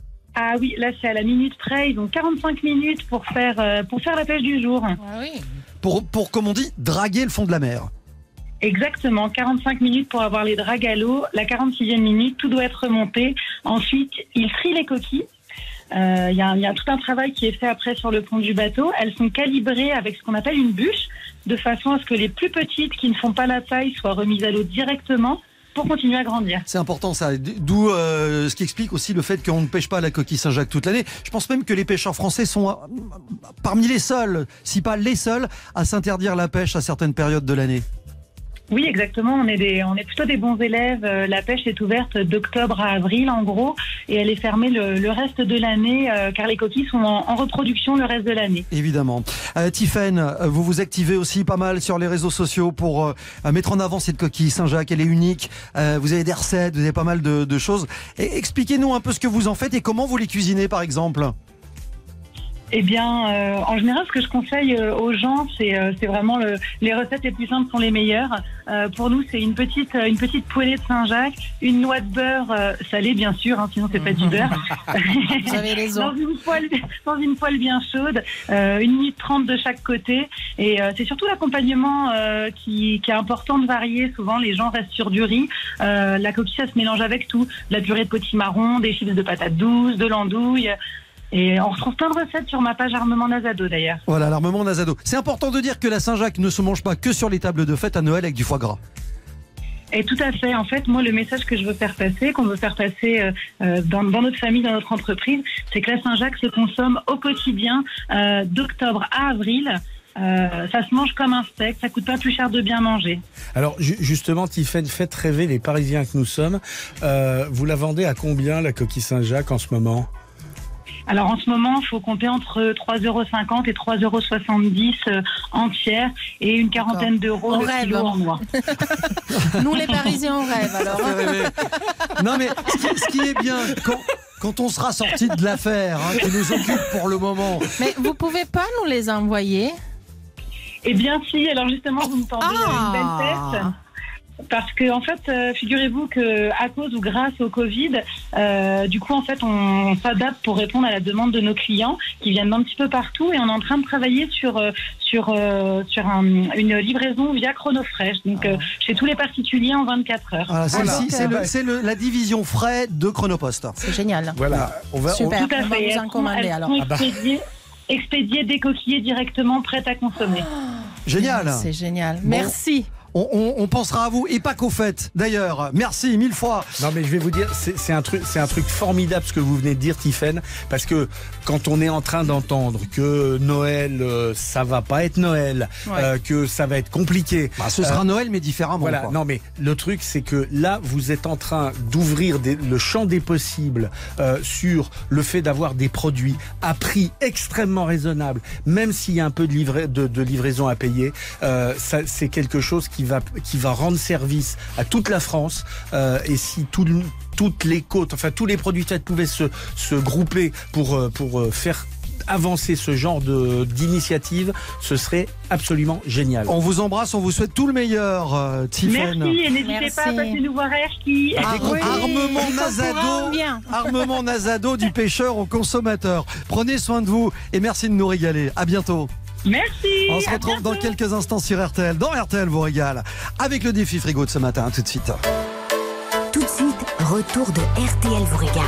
Ah oui, là c'est à la minute près, ils ont quarante-cinq minutes pour faire, euh, pour faire la pêche du jour. Ah oui. Pour, pour, comme on dit, draguer le fond de la mer. Exactement, quarante-cinq minutes pour avoir les dragues à l'eau. La quarante-sixième minute, tout doit être remonté. Ensuite, ils trient les coquilles. Il euh, y, y a tout un travail qui est fait après sur le pont du bateau. Elles sont calibrées avec ce qu'on appelle une bûche, de façon à ce que les plus petites qui ne font pas la taille soient remises à l'eau directement pour continuer à grandir. C'est important ça, d'où euh, ce qui explique aussi le fait qu'on ne pêche pas la coquille Saint-Jacques toute l'année. Je pense même que les pêcheurs français sont euh, parmi les seuls, si pas les seuls, à s'interdire la pêche à certaines périodes de l'année. Oui, exactement. On est, des, on est plutôt des bons élèves. La pêche est ouverte d'octobre à avril, en gros, et elle est fermée le, le reste de l'année, euh, car les coquilles sont en, en reproduction le reste de l'année. Évidemment. Euh, Tiffaine, vous vous activez aussi pas mal sur les réseaux sociaux pour euh, mettre en avant cette coquille Saint-Jacques. Elle est unique. Euh, vous avez des recettes, vous avez pas mal de, de choses. Et expliquez-nous un peu ce que vous en faites et comment vous les cuisinez, par exemple. Eh bien, euh, en général, ce que je conseille euh, aux gens, c'est euh, c'est vraiment le, les recettes les plus simples sont les meilleures. Euh, pour nous, c'est une petite une petite poêlée de Saint-Jacques, une noix de beurre euh, salée, bien sûr, hein, sinon c'est pas du beurre. Vous avez raison. Dans une poêle, dans une poêle bien chaude, euh, une minute trente de chaque côté. Et euh, c'est surtout l'accompagnement euh, qui, qui est important de varier. Souvent, les gens restent sur du riz. Euh, la coquille, ça se mélange avec tout. De la purée de potimarron, des chips de patates douces, de l'andouille. Et on retrouve plein de recettes sur ma page Armement Nazado d'ailleurs. Voilà, l'armement Nazado. C'est important de dire que la Saint-Jacques ne se mange pas que sur les tables de fête à Noël avec du foie gras. Et tout à fait. En fait, moi, le message que je veux faire passer, qu'on veut faire passer euh, dans, dans notre famille, dans notre entreprise, c'est que la Saint-Jacques se consomme au quotidien euh, d'octobre à avril. Euh, ça se mange comme un steak, ça coûte pas plus cher de bien manger. Alors ju- justement, Tiffaine, faites rêver les Parisiens que nous sommes. Euh, vous la vendez à combien la coquille Saint-Jacques en ce moment ? Alors en ce moment, il faut compter entre trois euros cinquante et trois euros soixante-dix euh, entière et une quarantaine d'euros le kilo en noix. Nous les Parisiens, on rêve alors. Non mais ce qui, ce qui est bien, quand, quand on sera sorti de l'affaire, hein, qui nous occupe pour le moment. Mais vous pouvez pas nous les envoyer ? Eh bien si, alors justement vous me tendez Ah. une belle tête. Parce que en fait, euh, figurez-vous que à cause ou grâce au Covid, euh, du coup en fait on, on s'adapte pour répondre à la demande de nos clients qui viennent d'un petit peu partout et on est en train de travailler sur euh, sur euh, sur un, une livraison via Chronofresh, donc euh, chez tous les particuliers en vingt-quatre heures. Voilà, celle-ci, Voilà. c'est, le, c'est le, la division frais de Chronopost. C'est génial. Voilà, on va. Super. Tout à On va fait. vous Elles en sont- commander, elles alors. sont Ah bah. expédiées, expédiées décoquillées directement, prêtes à consommer. Génial. C'est génial. Merci. On, on, on pensera à vous et pas qu'aux fêtes. D'ailleurs, merci mille fois. Non, mais je vais vous dire, c'est c'est un truc, c'est un truc formidable ce que vous venez de dire, Tiffaine, parce que quand on est en train d'entendre que Noël, euh, ça va pas être Noël, Ouais. euh, que ça va être compliqué. Bah, ce sera euh, Noël, mais différemment. Voilà, quoi. non mais le truc c'est que là vous êtes en train d'ouvrir des- le champ des possibles euh, sur le fait d'avoir des produits à prix extrêmement raisonnable, même s'il y a un peu de, livra- de, de livraison à payer. Euh, ça, c'est quelque chose qui va qui va rendre service à toute la France. Euh, et si tout le- toutes les côtes, enfin tous les produits faits pouvaient se se grouper pour euh, pour euh, faire avancer ce genre de d'initiative, ce serait absolument génial. On vous embrasse, on vous souhaite tout le meilleur, euh, Tiffaine. Merci et n'hésitez Merci. pas à passer nous voir à Erquy. Ar- oui. Armement Il faut Nazado, courir bien. armement Nazado du pêcheur au consommateur. Prenez soin de vous et merci de nous régaler. À bientôt. Merci. On se à retrouve dans bientôt. quelques instants sur R T L. Dans R T L vous régale avec le défi frigo de ce matin. Tout de suite. Tout de suite, retour de R T L vous régale.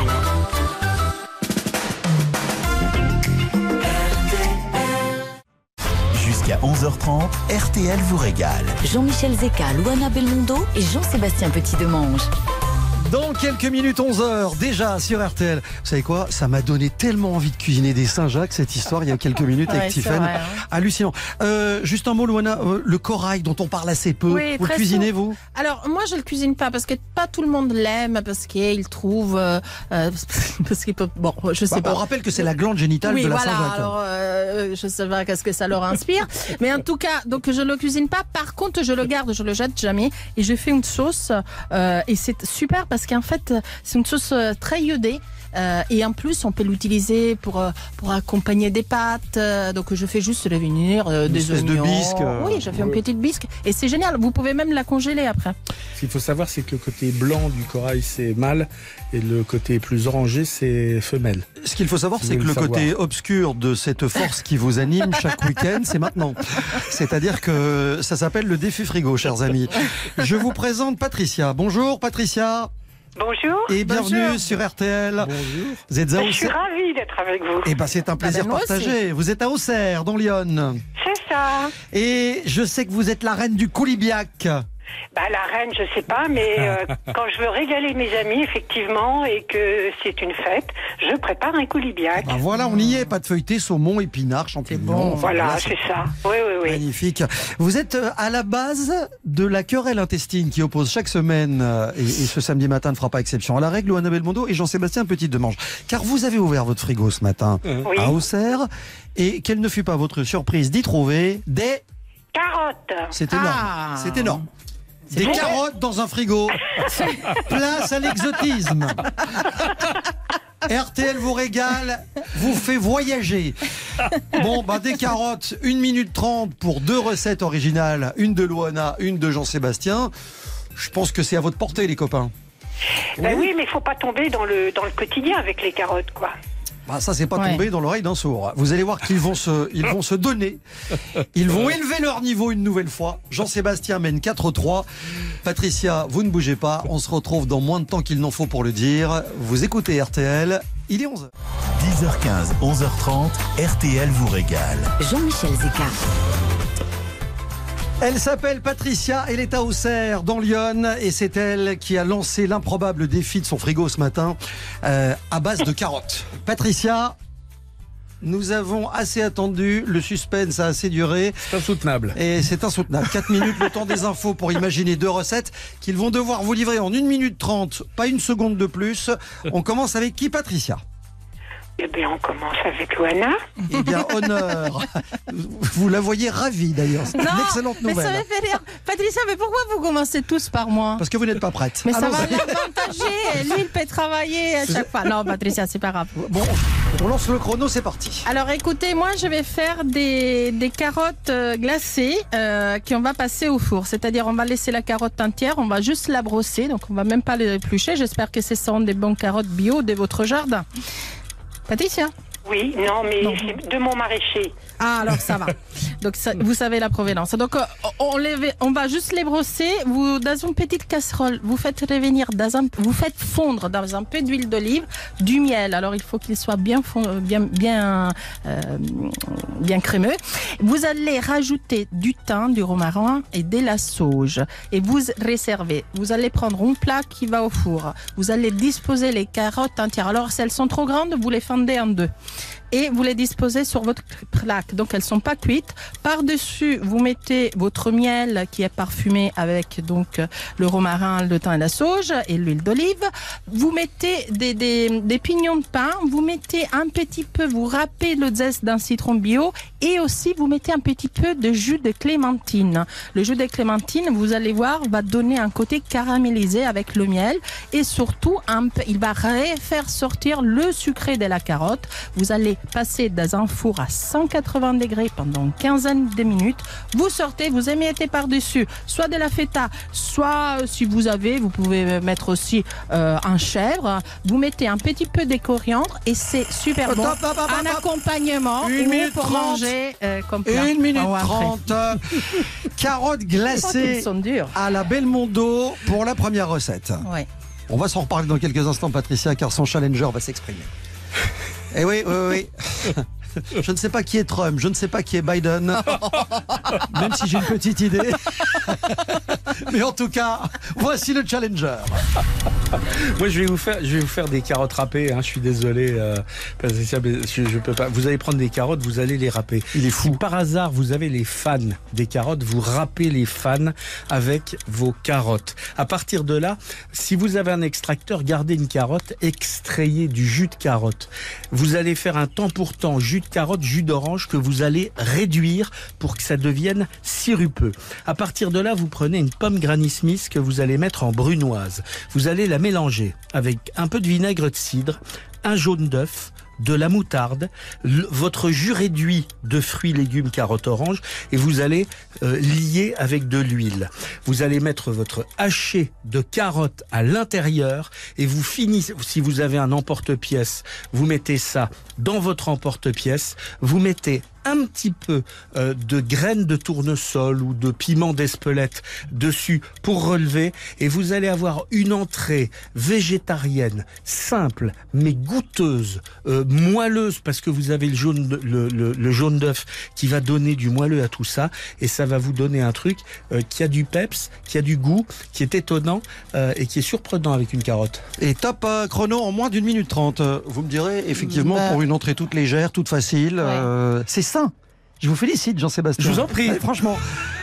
Jusqu'à onze heures trente, R T L vous régale. Jean-Michel Zeka, Luana Belmondo et Jean-Sébastien Petit-Demange. Dans quelques minutes, onze heures, déjà sur R T L. Vous savez quoi? Ça m'a donné tellement envie de cuisiner des Saint-Jacques, cette histoire, il y a quelques minutes Ouais, avec c'est Tiffaine. vrai, hein. Hallucinant. Euh, juste un mot, Luana, euh, le corail dont on parle assez peu. Oui, vous le très cuisinez, souvent. vous? Alors moi je le cuisine pas parce que pas tout le monde l'aime parce qu'il trouve euh, euh, parce qu'il peut bon je sais Bah, pas. on rappelle que c'est la glande génitale Oui, de la voilà. Saint-Jacques. Alors, euh, je sais pas qu'est-ce que ça leur inspire, mais en tout cas, donc je le cuisine pas. Par contre, je le garde, je le jette jamais, et je fais une sauce. Euh, et c'est super parce qu'en fait, c'est une sauce euh, très iodée. Euh, et en plus, on peut l'utiliser pour euh, pour accompagner des pâtes. Euh, donc, je fais juste le vinaigre, euh, Une des espèce de oignons. bisque, euh, Oui, je fais une petite bisque, et c'est génial. Vous pouvez même la congeler après. Ce qu'il faut savoir, c'est que le côté blanc du corail, c'est mâle, et le côté plus orangé, c'est femelle. Ce qu'il faut savoir, Si c'est vous que le voulez le côté obscur de cette force qui vous anime chaque week-end, c'est maintenant. C'est-à-dire que ça s'appelle le défi frigo, chers amis. Je vous présente Patricia. Bonjour Patricia Bonjour. et bienvenue Bonjour. sur R T L. Bonjour. Vous êtes à Je suis Auxerre. ravie d'être avec vous. Eh ben, c'est un plaisir ben, moi partagé. Vous êtes à Auxerre, dans Lyon. C'est ça. Et je sais que vous êtes la reine du coulibiac. Bah, la reine, je sais pas, mais euh, quand je veux régaler mes amis, effectivement, et que c'est une fête, je prépare un coulibiac. Ben voilà, on y est. Pas de feuilleté, saumon, épinards, champignons. bon. Enfin, Voilà, c'est c'est ça. Oui, oui, oui. magnifique. Vous êtes euh, à la base de la querelle intestine qui oppose chaque semaine, euh, et, et ce samedi matin ne fera pas exception à la règle, Luana Belmondo et Jean-Sébastien Petit-Demange. Car vous avez ouvert votre frigo ce matin Oui. à Auxerre, et quelle ne fut pas votre surprise d'y trouver des... Carottes. C'est énorme. Ah. C'est énorme. Des bon. carottes dans un frigo. Place à l'exotisme. R T L vous régale, vous fait voyager. Bon, bah des carottes, une minute trente pour deux recettes originales, une de Luana, une de Jean-Sébastien. Je pense que c'est à votre portée, les copains. Ben oui, mais il faut pas tomber dans le, dans le quotidien avec les carottes, quoi. Bah ça, c'est pas Ouais. tombé dans l'oreille d'un sourd. Vous allez voir qu'ils vont se, ils vont se donner. Ils vont élever leur niveau une nouvelle fois. Jean-Sébastien mène quatre trois. Patricia, vous ne bougez pas. On se retrouve dans moins de temps qu'il n'en faut pour le dire. Vous écoutez R T L. Il est onze heures. dix heures quinze, onze heures trente, R T L vous régale. Jean-Michel Zeka. Elle s'appelle Patricia, elle est à Auxerre, dans Lyon, et c'est elle qui a lancé l'improbable défi de son frigo ce matin, euh, à base de carottes. Patricia, nous avons assez attendu, le suspense a assez duré, C'est insoutenable. et c'est insoutenable. quatre minutes, le temps des infos pour imaginer deux recettes qu'ils vont devoir vous livrer en une minute trente, pas une seconde de plus. On commence avec qui, Patricia? Eh bien, on commence avec Luana. Eh bien, honneur. Vous la voyez ravie d'ailleurs. C'est une excellente mais ça nouvelle. me fait rire. Patricia, mais pourquoi vous commencez tous par moi? Parce que vous n'êtes pas prête. Mais ça va Allons-y. l'avantager. Lui, il peut travailler à chaque fois. Non, Patricia, c'est pas grave. Bon, on lance le chrono, c'est parti. Alors écoutez, moi je vais faire des, des carottes euh, glacées euh, qu'on va passer au four. C'est-à-dire on va laisser la carotte entière, on va juste la brosser, donc on va même pas les éplucher. J'espère que ce sont des bonnes carottes bio de votre jardin. Patricia? Oui, non, mais Non. c'est de mon maraîcher. Ah alors ça va. Donc ça, vous savez la provenance. Donc on, les, on va juste les brosser. Vous, dans une petite casserole, vous faites revenir dans un, vous faites fondre dans un peu d'huile d'olive du miel. Alors il faut qu'il soit bien fond, bien bien euh, bien crémeux. Vous allez rajouter du thym, du romarin et de la sauge et vous réservez. Vous allez prendre un plat qui va au four. Vous allez disposer les carottes entières. Alors si elles sont trop grandes, vous les fendez en deux. Et vous les disposez sur votre plaque. Donc, elles sont pas cuites. Par-dessus, vous mettez votre miel qui est parfumé avec donc le romarin, le thym et la sauge et l'huile d'olive. Vous mettez des, des, des pignons de pain. Vous mettez un petit peu, vous râpez le zeste d'un citron bio et aussi vous mettez un petit peu de jus de clémentine. Le jus de clémentine, vous allez voir, va donner un côté caramélisé avec le miel et surtout, un, il va faire sortir le sucré de la carotte. Vous allez passer dans un four à cent quatre-vingts degrés pendant une quinzaine de minutes. Vous sortez, vous émettez par-dessus soit de la feta, soit si vous avez, vous pouvez mettre aussi euh, un chèvre. Vous mettez un petit peu de coriandre et c'est super bon. Un accompagnement une minute pour trente. manger euh, comme plat. Une minute Oh, trente. Carottes glacées sont dures. à la Belmondo pour la première recette. Ouais. On va s'en reparler dans quelques instants, Patricia, car son challenger va s'exprimer. Eh oui, oui, oui. Je ne sais pas qui est Trump, je ne sais pas qui est Biden, même si j'ai une petite idée. Mais en tout cas, voici le challenger. Moi, je vais vous faire, je vais vous faire des carottes râpées. Hein, je suis désolé, euh, Patricia, mais je, je peux pas. Vous allez prendre des carottes, vous allez les râper. Il est fou. Si par hasard vous avez les fans des carottes, vous râpez les fans avec vos carottes. À partir de là, si vous avez un extracteur, gardez une carotte, extrayez du jus de carotte. Vous allez faire un temps pour temps jus de carotte, jus d'orange que vous allez réduire pour que ça devienne sirupeux. À partir de là, vous prenez une pomme Granny Smith que vous allez mettre en brunoise. Vous allez la mélanger avec un peu de vinaigre de cidre, un jaune d'œuf, de la moutarde, le, votre jus réduit de fruits, légumes, carottes, oranges et vous allez euh, lier avec de l'huile. Vous allez mettre votre haché de carottes à l'intérieur et vous finissez, si vous avez un emporte-pièce, vous mettez ça dans votre emporte-pièce, vous mettez un petit peu euh, de graines de tournesol ou de piment d'Espelette dessus pour relever et vous allez avoir une entrée végétarienne simple mais goûteuse, euh, moelleuse parce que vous avez le jaune, de, le, le, le jaune d'œuf qui va donner du moelleux à tout ça et ça va vous donner un truc euh, qui a du peps, qui a du goût, qui est étonnant euh, et qui est surprenant avec une carotte. Et top euh, chrono en moins d'une minute trente. Vous me direz, effectivement, bah... pour une entrée toute légère, toute facile, ouais. euh, c'est sain. Je vous félicite, Jean-Sébastien. Je vous en prie. Allez, franchement.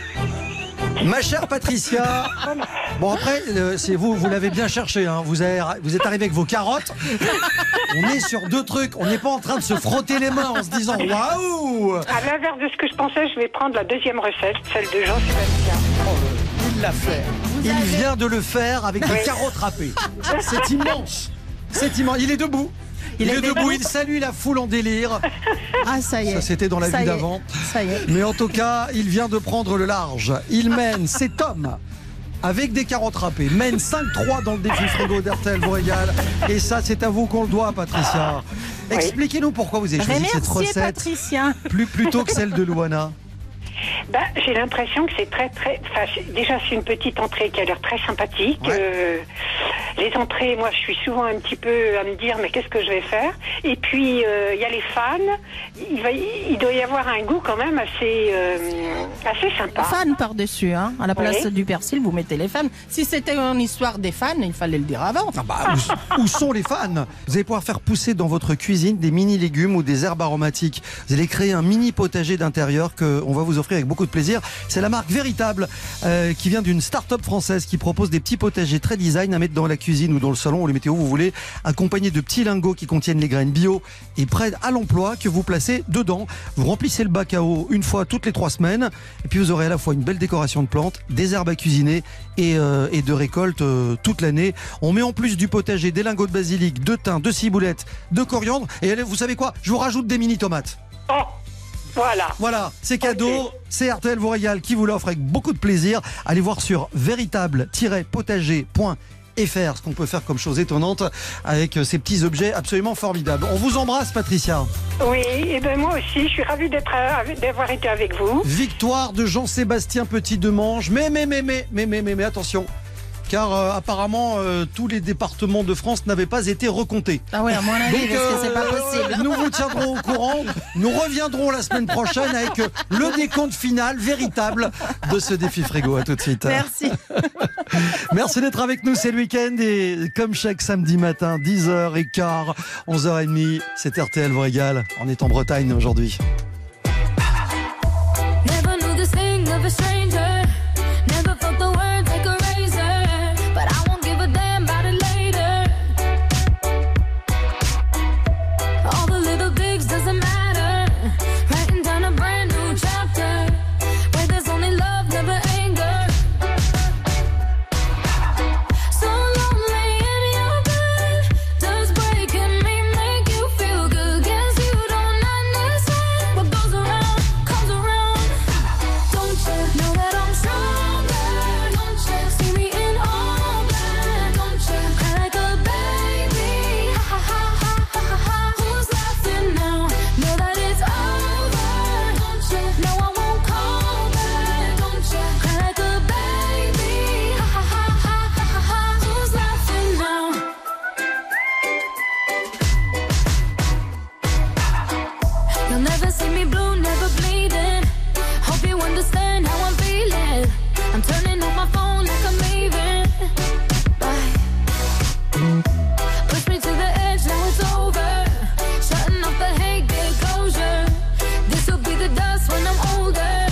Ma chère Patricia, bon après, euh, c'est vous, vous l'avez bien cherché, hein. vous, avez, vous êtes arrivé avec vos carottes. On est sur deux trucs, on n'est pas en train de se frotter les mains en se disant waouh. À l'inverse de ce que je pensais, je vais prendre la deuxième recette, celle de Jean-Sébastien. Il l'a fait. Il vient de le faire avec des carottes râpées. C'est immense. C'est immense. Il est debout. Il, il est debout, debout, il salue la foule en délire. Ah, ça y est. Ça, c'était dans la ça vie d'avant. Ça y est. Mais en tout cas, il vient de prendre le large. Il mène, cet homme, avec des carottes râpées, mène cinq trois dans le défi frigo d'R T L vous régale. Et ça, c'est à vous qu'on le doit, Patricia. Oui. Expliquez-nous pourquoi vous avez choisi Remerciez cette recette Patricia. Plus, plutôt que celle de Louana. Bah, j'ai l'impression que c'est très très. Enfin, déjà, c'est une petite entrée qui a l'air très sympathique. Ouais. Euh, les entrées, moi, je suis souvent un petit peu à me dire, mais qu'est-ce que je vais faire? Et puis, il euh, y a les fans. Il, va, il doit y avoir un goût quand même assez, euh, assez sympa. Fans par-dessus, hein. À la place oui. du persil, vous mettez les fans. Si c'était une histoire des fans, il fallait le dire avant. Ah bah, où, où sont les fans? Vous allez pouvoir faire pousser dans votre cuisine des mini-légumes ou des herbes aromatiques. Vous allez créer un mini potager d'intérieur qu'on va vous offrir avec beaucoup de plaisir. C'est la marque Véritable euh, qui vient d'une start-up française qui propose des petits potagers très design à mettre dans la cuisine ou dans le salon, vous les mettez où vous voulez, accompagnés de petits lingots qui contiennent les graines bio et prêts à l'emploi que vous placez dedans. Vous remplissez le bac à eau une fois toutes les trois semaines et puis vous aurez à la fois une belle décoration de plantes, des herbes à cuisiner et, euh, et de récolte euh, toute l'année. On met en plus du potager des lingots de basilic, de thym, de ciboulette, de coriandre et allez, vous savez quoi, je vous rajoute des mini tomates. Oh. Voilà. Voilà, c'est cadeau, okay. C'est R T L vous régale qui vous l'offre avec beaucoup de plaisir. Allez voir sur véritable tiret potager point et faire ce qu'on peut faire comme chose étonnante avec ces petits objets absolument formidables. On vous embrasse, Patricia. Oui, et ben moi aussi, je suis ravie d'être, d'avoir été avec vous. Victoire de Jean-Sébastien Petit-Demange, mais, mais, mais, mais, mais, mais, mais, mais attention. Car euh, apparemment, euh, tous les départements de France n'avaient pas été recomptés. Ah ouais, à mon avis, Donc, parce que c'est pas possible. Nous vous tiendrons au courant. Nous reviendrons la semaine prochaine avec le décompte final véritable de ce défi frigo. À tout de suite. Merci. Merci d'être avec nous, c'est le week-end. Et comme chaque samedi matin, dix heures quinze, onze heures trente, c'est R T L vous régale. On est en Bretagne aujourd'hui. Never knew this thing of a stranger. Never felt the words like a razor. But I won't give a damn about it later. All the little digs doesn't matter. Writing down a brand new chapter where there's only love, never anger. So lonely in your bed. Does breaking me make you feel good? Guess you don't understand what goes around comes around. Don't you know that I'm stronger? Don't you see me in all black? Don't you cry like a baby? Ha ha ha ha ha ha. Who's laughing now? Know that it's over. Don't you know I won't call back? Don't you cry like a baby? Ha ha ha ha ha ha. Who's laughing now? You'll never see me blue, never bleeding. Hope you understand how I'm feeling. I'm turning off my phone like I'm leaving. Bye. Push me to the edge, now it's over. Shutting off the hate, get closure. This'll be the dust when I'm older.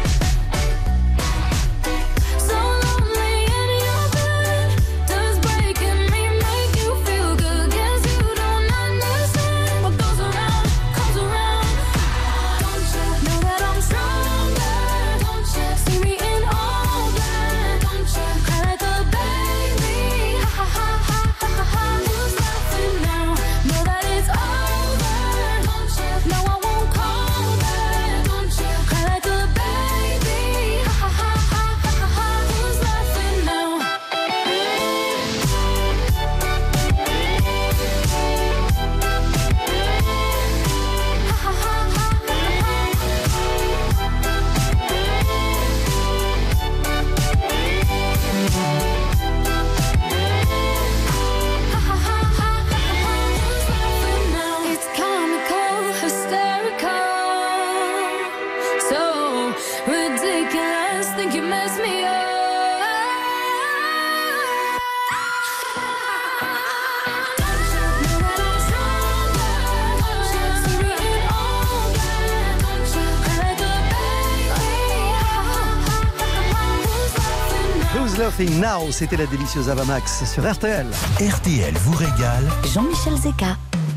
So lonely in your bed. Does breaking me make you feel good? Guess you don't understand what goes around comes around. Don't you know that I'm stronger? Don't you see me in all black? Don't you cry like a baby? Ha ha ha ha ha ha. Who's laughing now? Know that it's over. Don't you know I won't call back? Don't you cry like a baby? Ha ha ha ha ha ha. Who's laughing now? Ha ha ha It's comical, hysterical, so ridiculous. Think you mess me Who's Laughing Now, c'était la délicieuse Avamax sur R T L. R T L vous régale. Jean-Michel Zeka.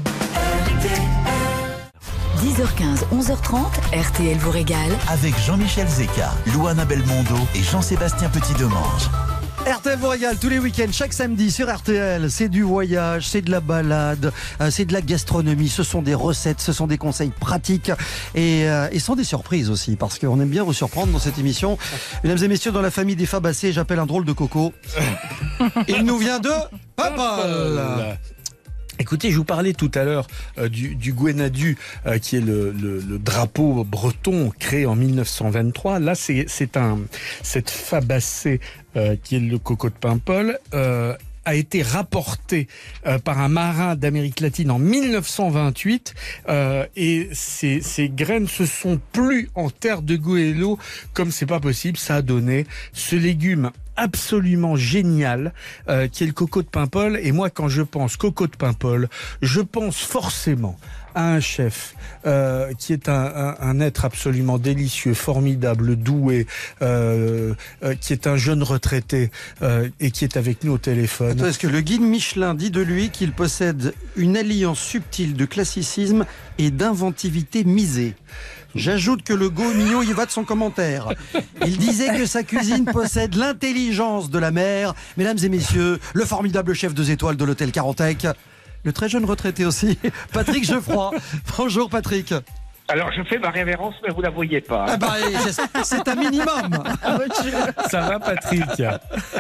dix heures quinze, onze heures trente, R T L vous régale. Avec Jean-Michel Zeka, Louana Belmondo et Jean-Sébastien Petit-Demange. R T L vous régale tous les week-ends, chaque samedi sur R T L. C'est du voyage, c'est de la balade, euh, c'est de la gastronomie, ce sont des recettes, ce sont des conseils pratiques et, euh, et sont des surprises aussi, parce qu'on aime bien vous surprendre dans cette émission. Mesdames et messieurs, dans la famille des Fabacés, j'appelle un drôle de coco. Il nous vient de Papal. Écoutez, je vous parlais tout à l'heure euh, du, du Gwenadu, euh, qui est le, le, le drapeau breton créé en mille neuf cent vingt-trois. Là, c'est, c'est un, cette Fabacée, euh, qui est le coco de Paimpol, euh, a été rapporté euh, par un marin d'Amérique latine en mille neuf cent vingt-huit, euh, et ces, ces graines se sont plues en terre de goélo comme c'est pas possible. Ça a donné ce légume absolument génial euh, qui est le coco de Paimpol. Et moi, quand je pense coco de Paimpol, je pense forcément à un chef euh, qui est un, un, un être absolument délicieux, formidable, doué, euh, euh, qui est un jeune retraité euh, et qui est avec nous au téléphone. Attends, est-ce que le guide Michelin dit de lui qu'il possède une alliance subtile de classicisme et d'inventivité misée? J'ajoute que le Go-Mignon y va de son commentaire. Il disait que sa cuisine possède l'intelligence de la mer. Mesdames et messieurs, le formidable chef deux étoiles de l'hôtel Carantec, le très jeune retraité aussi, Patrick Geoffroy. Bonjour Patrick. Alors je fais ma révérence, mais vous la voyez pas. Ah bah, c'est un minimum. Ça va Patrick?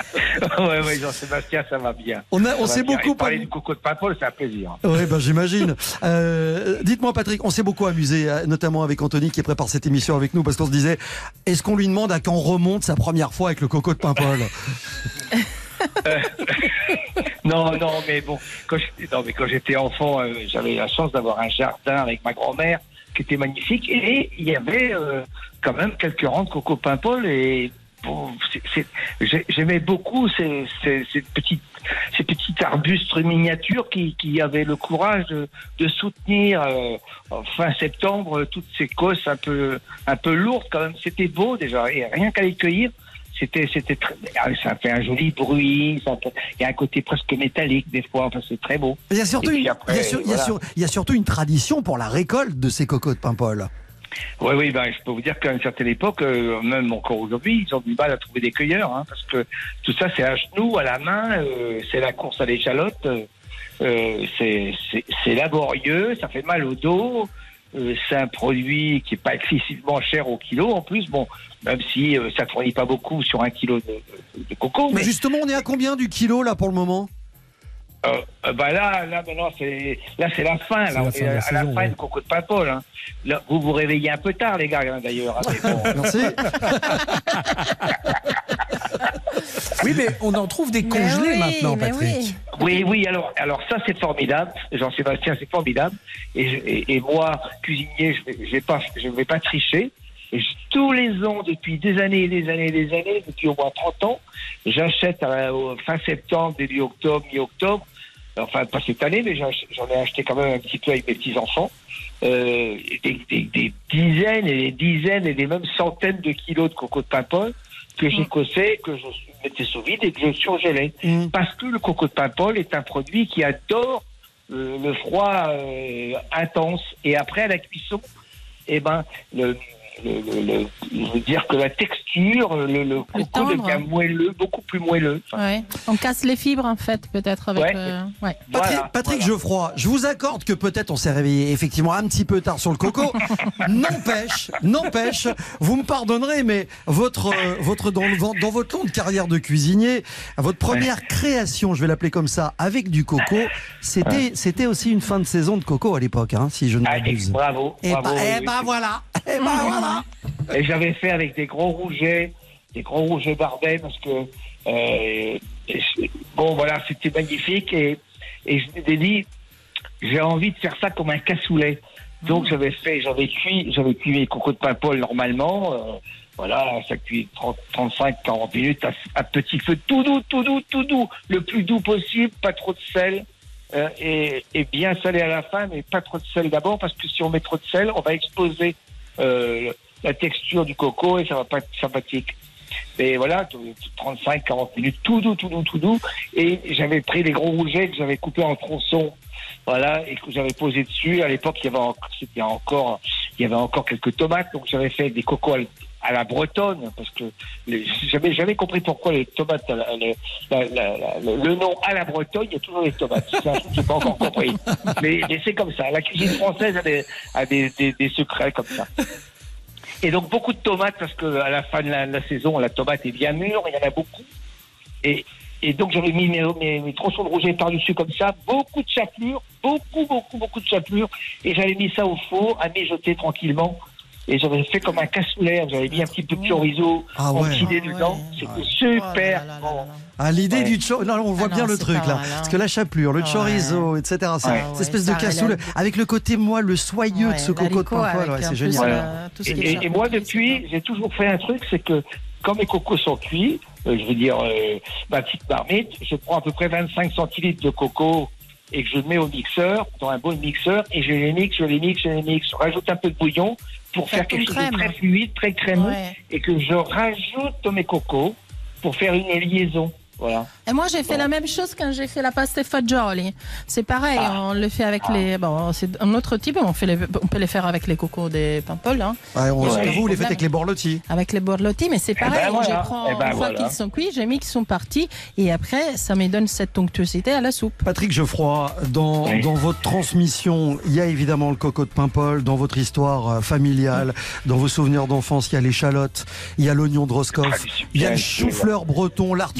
Ouais, ouais, Jean-Sébastien, ça va bien. On, a, on s'est bien. beaucoup parler amu- du coco de Paimpol, c'est un plaisir. Oui, ben j'imagine. Euh, dites-moi, Patrick, on s'est beaucoup amusé, notamment avec Anthony qui prépare cette émission avec nous, parce qu'on se disait, est-ce qu'on lui demande à quand remonte sa première fois avec le coco de Paimpol? Euh, non, non, mais bon, quand j'étais, non, mais quand j'étais enfant, euh, j'avais la chance d'avoir un jardin avec ma grand-mère qui était magnifique, et il y avait euh, quand même quelques rangs de coco Paimpol, et bon, c'est, c'est, j'ai, j'aimais beaucoup ces, ces, ces petites, ces petites arbustes miniatures qui, qui avaient le courage de, de soutenir euh, fin septembre toutes ces cosses un peu, un peu lourdes quand même. C'était beau déjà, et rien qu'à les cueillir. C'était, c'était très, ça fait un joli bruit, ça fait, il y a un côté presque métallique des fois, enfin c'est très beau. Il y a surtout, une, après, il y a sur- il y a voilà. sur- il y a surtout une tradition pour la récolte de ces cocos de Paimpol. Oui, oui, ben, je peux vous dire qu'à une certaine époque, euh, même encore aujourd'hui, ils ont du mal à trouver des cueilleurs, hein, parce que tout ça c'est à genoux, à la main, euh, c'est la course à l'échalote, euh, c'est, c'est, c'est laborieux, ça fait mal au dos. Euh, c'est un produit qui est pas excessivement cher au kilo en plus, bon, même si euh, ça ne fournit pas beaucoup sur un kilo de, de, de coco. Mais Mais justement, on est à combien du kilo là pour le moment? euh, euh, bah là, là maintenant c'est là c'est la fin, C'est là la on fin est de la à saison, la fin ouais. du coco de Paimpol. Hein. Là, vous vous réveillez un peu tard les gars hein, d'ailleurs. Hein, mais bon. Merci. Oui, mais on en trouve des Mais congelés oui, maintenant, mais Patrick. oui. Oui, oui, alors, alors ça c'est formidable, Jean-Sébastien, c'est formidable. Et, je- et, et moi, cuisinier, je vais, je vais pas, je vais pas tricher. Et je- tous les ans, depuis des années et des années et des années, depuis au moins trente ans, j'achète à- au fin septembre, début octobre, mi-octobre, enfin pas cette année, mais j'ach- j'en ai acheté quand même un petit peu avec mes petits-enfants, euh, des, des, des dizaines et des dizaines et des mêmes centaines de kilos de coco de Paimpol que j'écossais, que je mettais sous vide et que je surgelais. Mm. Parce que le coco de Paimpol est un produit qui adore euh, le froid euh, intense. Et après, à la cuisson, eh ben, le, le, le, le- je veux dire que la texture, le, le coco tendre. devient moelleux, beaucoup plus moelleux. Enfin, Ouais. On casse les fibres en fait, peut-être avec. Ouais. euh, ouais. Patrick, voilà, Patrick voilà. Geoffroy, je vous accorde que peut-être on s'est réveillé effectivement un petit peu tard sur le coco. N'empêche, n'empêche, vous me pardonnerez, mais votre, euh, votre dans, le- dans votre longue carrière de cuisinier, votre première création, je vais l'appeler comme ça, avec du coco, c'était, c'était aussi une fin de saison de coco à l'époque, hein, si je ne Ah, et m'abuse. bravo, Et bravo. bah, oui, eh oui, ben c'est- voilà, et ben voilà. Et j'avais fait avec des gros rougets, des gros rougets barbets, parce que, euh, et je- bon, voilà, c'était magnifique. Et, et je m'étais dit, j'ai envie de faire ça comme un cassoulet. Donc, j'avais fait, j'avais cuit, j'avais cuit mes cocos de Paimpol normalement. Euh, voilà, ça cuit trente, trente-cinq, quarante minutes à, à petit feu, tout doux, tout doux, tout doux, le plus doux possible, pas trop de sel. Euh, et, et bien salé à la fin, mais pas trop de sel d'abord, parce que si on met trop de sel, on va exploser euh, la texture du coco et ça va pas être sympathique. Et voilà, trente-cinq, quarante minutes, tout doux, tout doux, tout doux. Et j'avais pris des gros rougets que j'avais coupés en tronçons, voilà, et que j'avais posé dessus. À l'époque, il y avait encore, c'était encore, il y avait encore quelques tomates, donc j'avais fait des cocos à, à la bretonne, parce que les, j'avais jamais compris pourquoi les tomates, à la- la- la- la- le, le nom à la bretonne, il y a toujours des tomates. C'est un truc que j'ai pas encore compris. Mais, mais c'est comme ça. La cuisine française a des, a des, des, des secrets comme ça. Et donc beaucoup de tomates, parce que à la fin de la, la saison, la tomate est bien mûre, il y en a beaucoup. Et, et donc j'avais mis mes, mes, mes tronçons de rouget par-dessus comme ça, beaucoup de chapelure, beaucoup, beaucoup, beaucoup de chapelure. Et j'avais mis ça au four, à mijoter tranquillement. Et j'avais fait comme un cassoulet, j'avais mis un petit peu de chorizo Ah ouais. enchilé Ah ouais. dedans. C'était Oh là super là là bon. là là. Ah, l'idée Ouais. du chorizo, non, on voit Ah bien non, le c'est truc pas là, mal, hein. parce que la chapelure, le Ouais. chorizo, et cetera. C'est Ouais. cette espèce de Ça cassoulet relève. avec le côté moi, le soyeux Ouais, de ce coco de l'haricot Paimpol, avec ouais, un c'est peu génial. ça, tout ce Et, qui est et- et moi, charcuterie, depuis, j'ai toujours fait un truc, c'est que quand mes cocos sont cuits, euh, je veux dire, euh, ma petite marmite, je prends à peu près vingt-cinq centilitres de coco et que je mets au mixeur, dans un bon mixeur, et je les mixe, je les mixe, je les mixe. Je rajoute un peu de bouillon pour Faire faire quelque ton chose de crème. très fluide, très crémeux, Ouais. et que je rajoute mes cocos pour faire une liaison. Voilà. Et moi, j'ai fait la même chose quand j'ai fait la pasta fagioli. C'est pareil, Ah. on le fait avec les. Bon, c'est un autre type, on, fait les, on peut les faire avec les cocos des Paimpol, hein, Ouais, on, Ouais. Vous, vous les faites Problème. avec les borlotti. avec les borlotti, mais c'est ben pareil. voilà, Je prends, eh ben une fois voilà. qu'ils sont cuits, j'ai mis qu'ils sont partis, et après, ça me donne cette onctuosité à la soupe. Patrick Geoffroy, dans, Oui. dans votre transmission, il y a évidemment le coco de Paimpol, dans votre histoire euh, familiale, dans vos souvenirs d'enfance, il y a l'échalote, il y a l'oignon de Roscoff, Tradition. il y a le Bien sûr. chou-fleur breton, l'artichaut Bien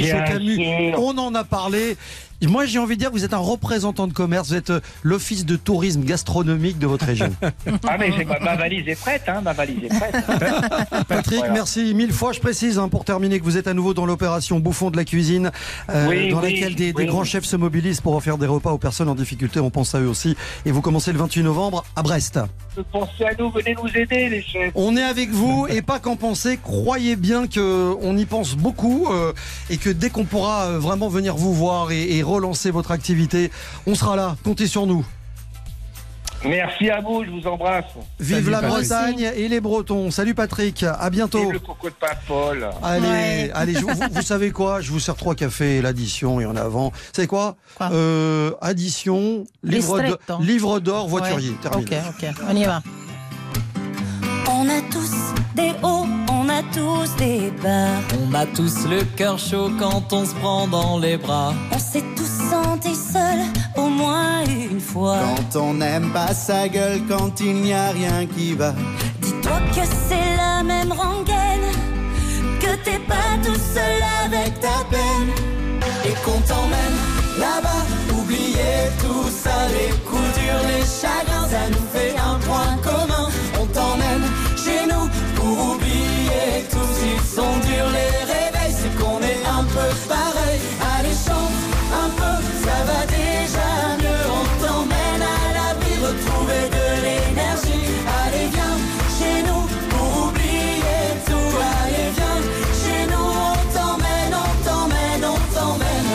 ému. On en a parlé. Moi, j'ai envie de dire que vous êtes un représentant de commerce, vous êtes euh, l'office de tourisme gastronomique de votre région. Ah, mais j'ai- ma, ma valise est prête, hein, ma valise est prête. Patrick, Voilà. merci mille fois. Je précise, hein, pour terminer, que vous êtes à nouveau dans l'opération Bouffon de la cuisine, euh, Oui, dans oui, laquelle des, des oui. grands chefs se mobilisent pour offrir des repas aux personnes en difficulté. On pense à eux aussi. Et vous commencez le vingt-huit novembre à Brest. Pensez à nous, venez nous aider, les chefs. On est avec vous et pas qu'en penser. Croyez bien que on y pense beaucoup euh, et que dès qu'on pourra euh, vraiment venir vous voir et, et relancer votre activité, on sera là. Comptez sur nous. Merci à vous, je vous embrasse. Vive Salut, la Patrick. Bretagne et les Bretons. Salut Patrick, à bientôt. Vive le coco de pain Paul. Allez, Ouais. allez, je- vous, vous savez quoi? Je vous sers trois cafés, l'addition et en avant. Vous savez quoi, Quoi euh, Addition, livre d'or, Ristretto. livre d'or, voiturier. Ouais. Terminé. Ok, ok, on y va. On a tous des hauts, on a tous des bas. On a tous le cœur chaud quand on se prend dans les bras. On s'est tous sentis seuls au moins une fois. Quand on n'aime pas sa gueule, quand il n'y a rien qui va. Dis-toi que c'est la même rengaine, que t'es pas tout seul avec ta peine. Et qu'on t'emmène là-bas, oublier tout ça, les coups durs, les chagrins, ça nous fait un point commun. On t'emmène chez nous pour oublier tout. S'ils sont durs les réveils, c'est qu'on est un peu pareil. Allez, chante un peu, ça va déjà mieux. On t'emmène à l'abri, retrouver de l'énergie. Allez, viens chez nous pour oublier tout. Allez, viens chez nous, on t'emmène, on t'emmène, on t'emmène.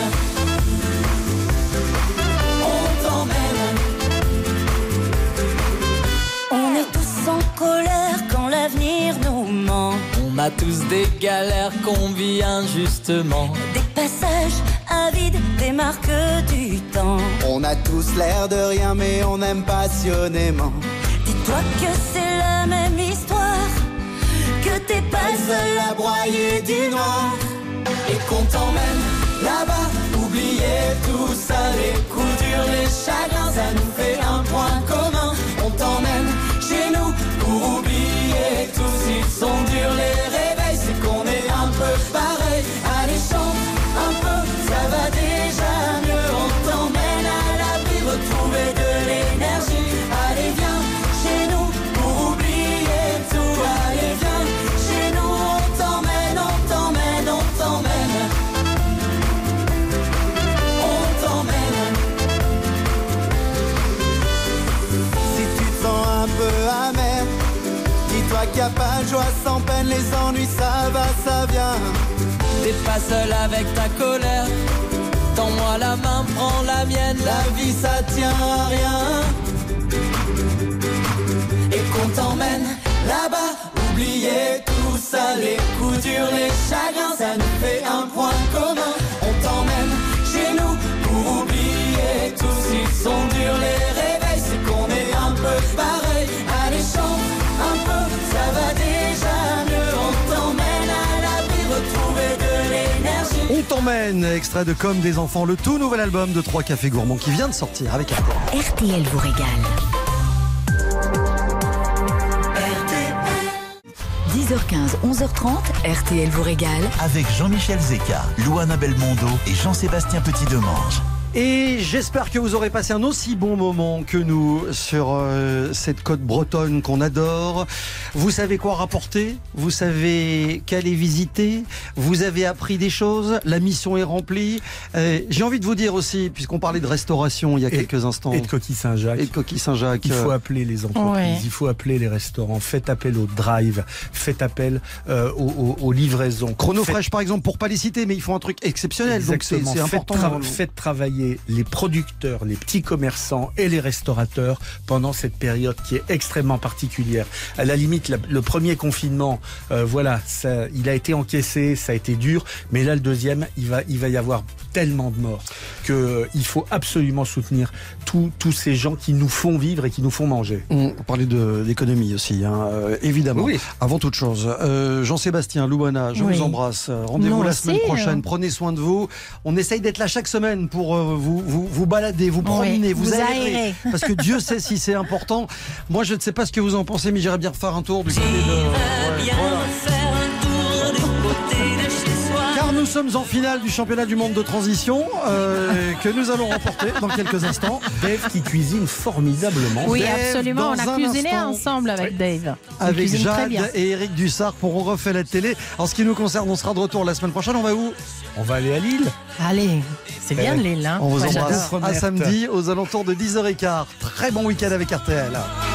On t'emmène. On est tous en colère quand l'avenir nous ment. On a tous des galères qu'on vit injustement. Des passages avides, des marques du temps. On a tous l'air de rien, mais on aime passionnément. Dis-toi que c'est la même histoire, que t'es pas seul à broyer du noir. Et qu'on t'emmène là-bas, oublier tout ça, les coups durs, les chagrins, ça nous fait un point commun. On t'emmène chez nous pour oublier tout. S'ils sont durs les réveils, c'est qu'on est un peu pareil. Allez, chante un peu, ça va déjà mieux. On t'emmène à l'abri, retrouver de l'énergie. Allez, viens chez nous pour oublier tout. Allez, viens chez nous, on t'emmène, on t'emmène, on t'emmène. On t'emmène. Si tu te sens un peu amer, dis-toi qu'il n'y a pas de joie sans peine, les ennuis ça va, ça vient. T'es pas seul avec ta colère. Tends-moi la main, prends la mienne. La vie ça tient à rien. Et qu'on t'emmène là-bas, oublier tout ça, les coups durs, les chagrins, ça nous fait un point commun. On t'emmène chez nous pour oublier tout. S'ils sont durs les réveils, c'est qu'on est un peu pareil. Allez, chante un peu, ça va déjà mieux. On t'emmène à l'abri, retrouver de l'énergie. On t'emmène, extrait de Comme des enfants, le tout nouvel album de Trois Cafés Gourmands qui vient de sortir avec R T L. R T L vous régale. dix heures quinze, onze heures trente, R T L vous régale. Avec Jean-Michel Zeka, Louana Belmondo et Jean-Sébastien Petit-Demange. Et j'espère que vous aurez passé un aussi bon moment que nous sur euh, cette côte bretonne qu'on adore. Vous savez quoi rapporter, vous savez qu'aller visiter, vous avez appris des choses, la mission est remplie. Euh, J'ai envie de vous dire aussi, puisqu'on parlait de restauration il y a Et- quelques instants, Et de Coquille Saint-Jacques. et de Coquille Saint-Jacques. Il faut euh, appeler les entreprises, Ouais. il faut appeler les restaurants, faites appel au drive, faites appel euh, aux, aux- aux livraisons. Chrono Faites- Fresh par exemple, pour pas les citer, mais ils font un truc exceptionnel, donc c'est Exactement. c'est Faites important. tra- Faites travailler les producteurs, les petits commerçants et les restaurateurs pendant cette période qui est extrêmement particulière. À la limite, la- le premier confinement, euh, voilà, ça, il a été encaissé, ça a été dur, mais là le deuxième, il va, il va y avoir tellement de morts que euh, il faut absolument soutenir tous tous ces gens qui nous font vivre et qui nous font manger. On parlait de- d'économie aussi, hein, euh, évidemment. Oui. Avant toute chose, euh, Jean-Sébastien, Louana, je Oui. vous embrasse. Euh, Rendez-vous Moi la aussi, semaine prochaine. hein. Prenez soin de vous. On essaye d'être là chaque semaine pour euh, vous, vous, vous balader, vous promener, vous, vous aérer. aérer. Parce que Dieu sait si c'est important. Moi, je ne sais pas ce que vous en pensez, mais j'irais bien faire un tour du côté de... Ouais, voilà. Car nous sommes en finale du championnat du monde de transition euh, que nous allons remporter dans quelques instants. Dave qui cuisine formidablement. Oui, Dave, absolument. On a cuisiné instant, ensemble avec Dave. Il avec très bien. Jade et Eric Dussard pour On refait la télé. En ce qui nous concerne, on sera de retour la semaine prochaine. On va où? On va aller à Lille. Allez, c'est bien Eh, Lille. Hein. On vous Ouais, embrasse j'adore. à samedi aux alentours de dix heures quinze. Très bon week-end avec R T L.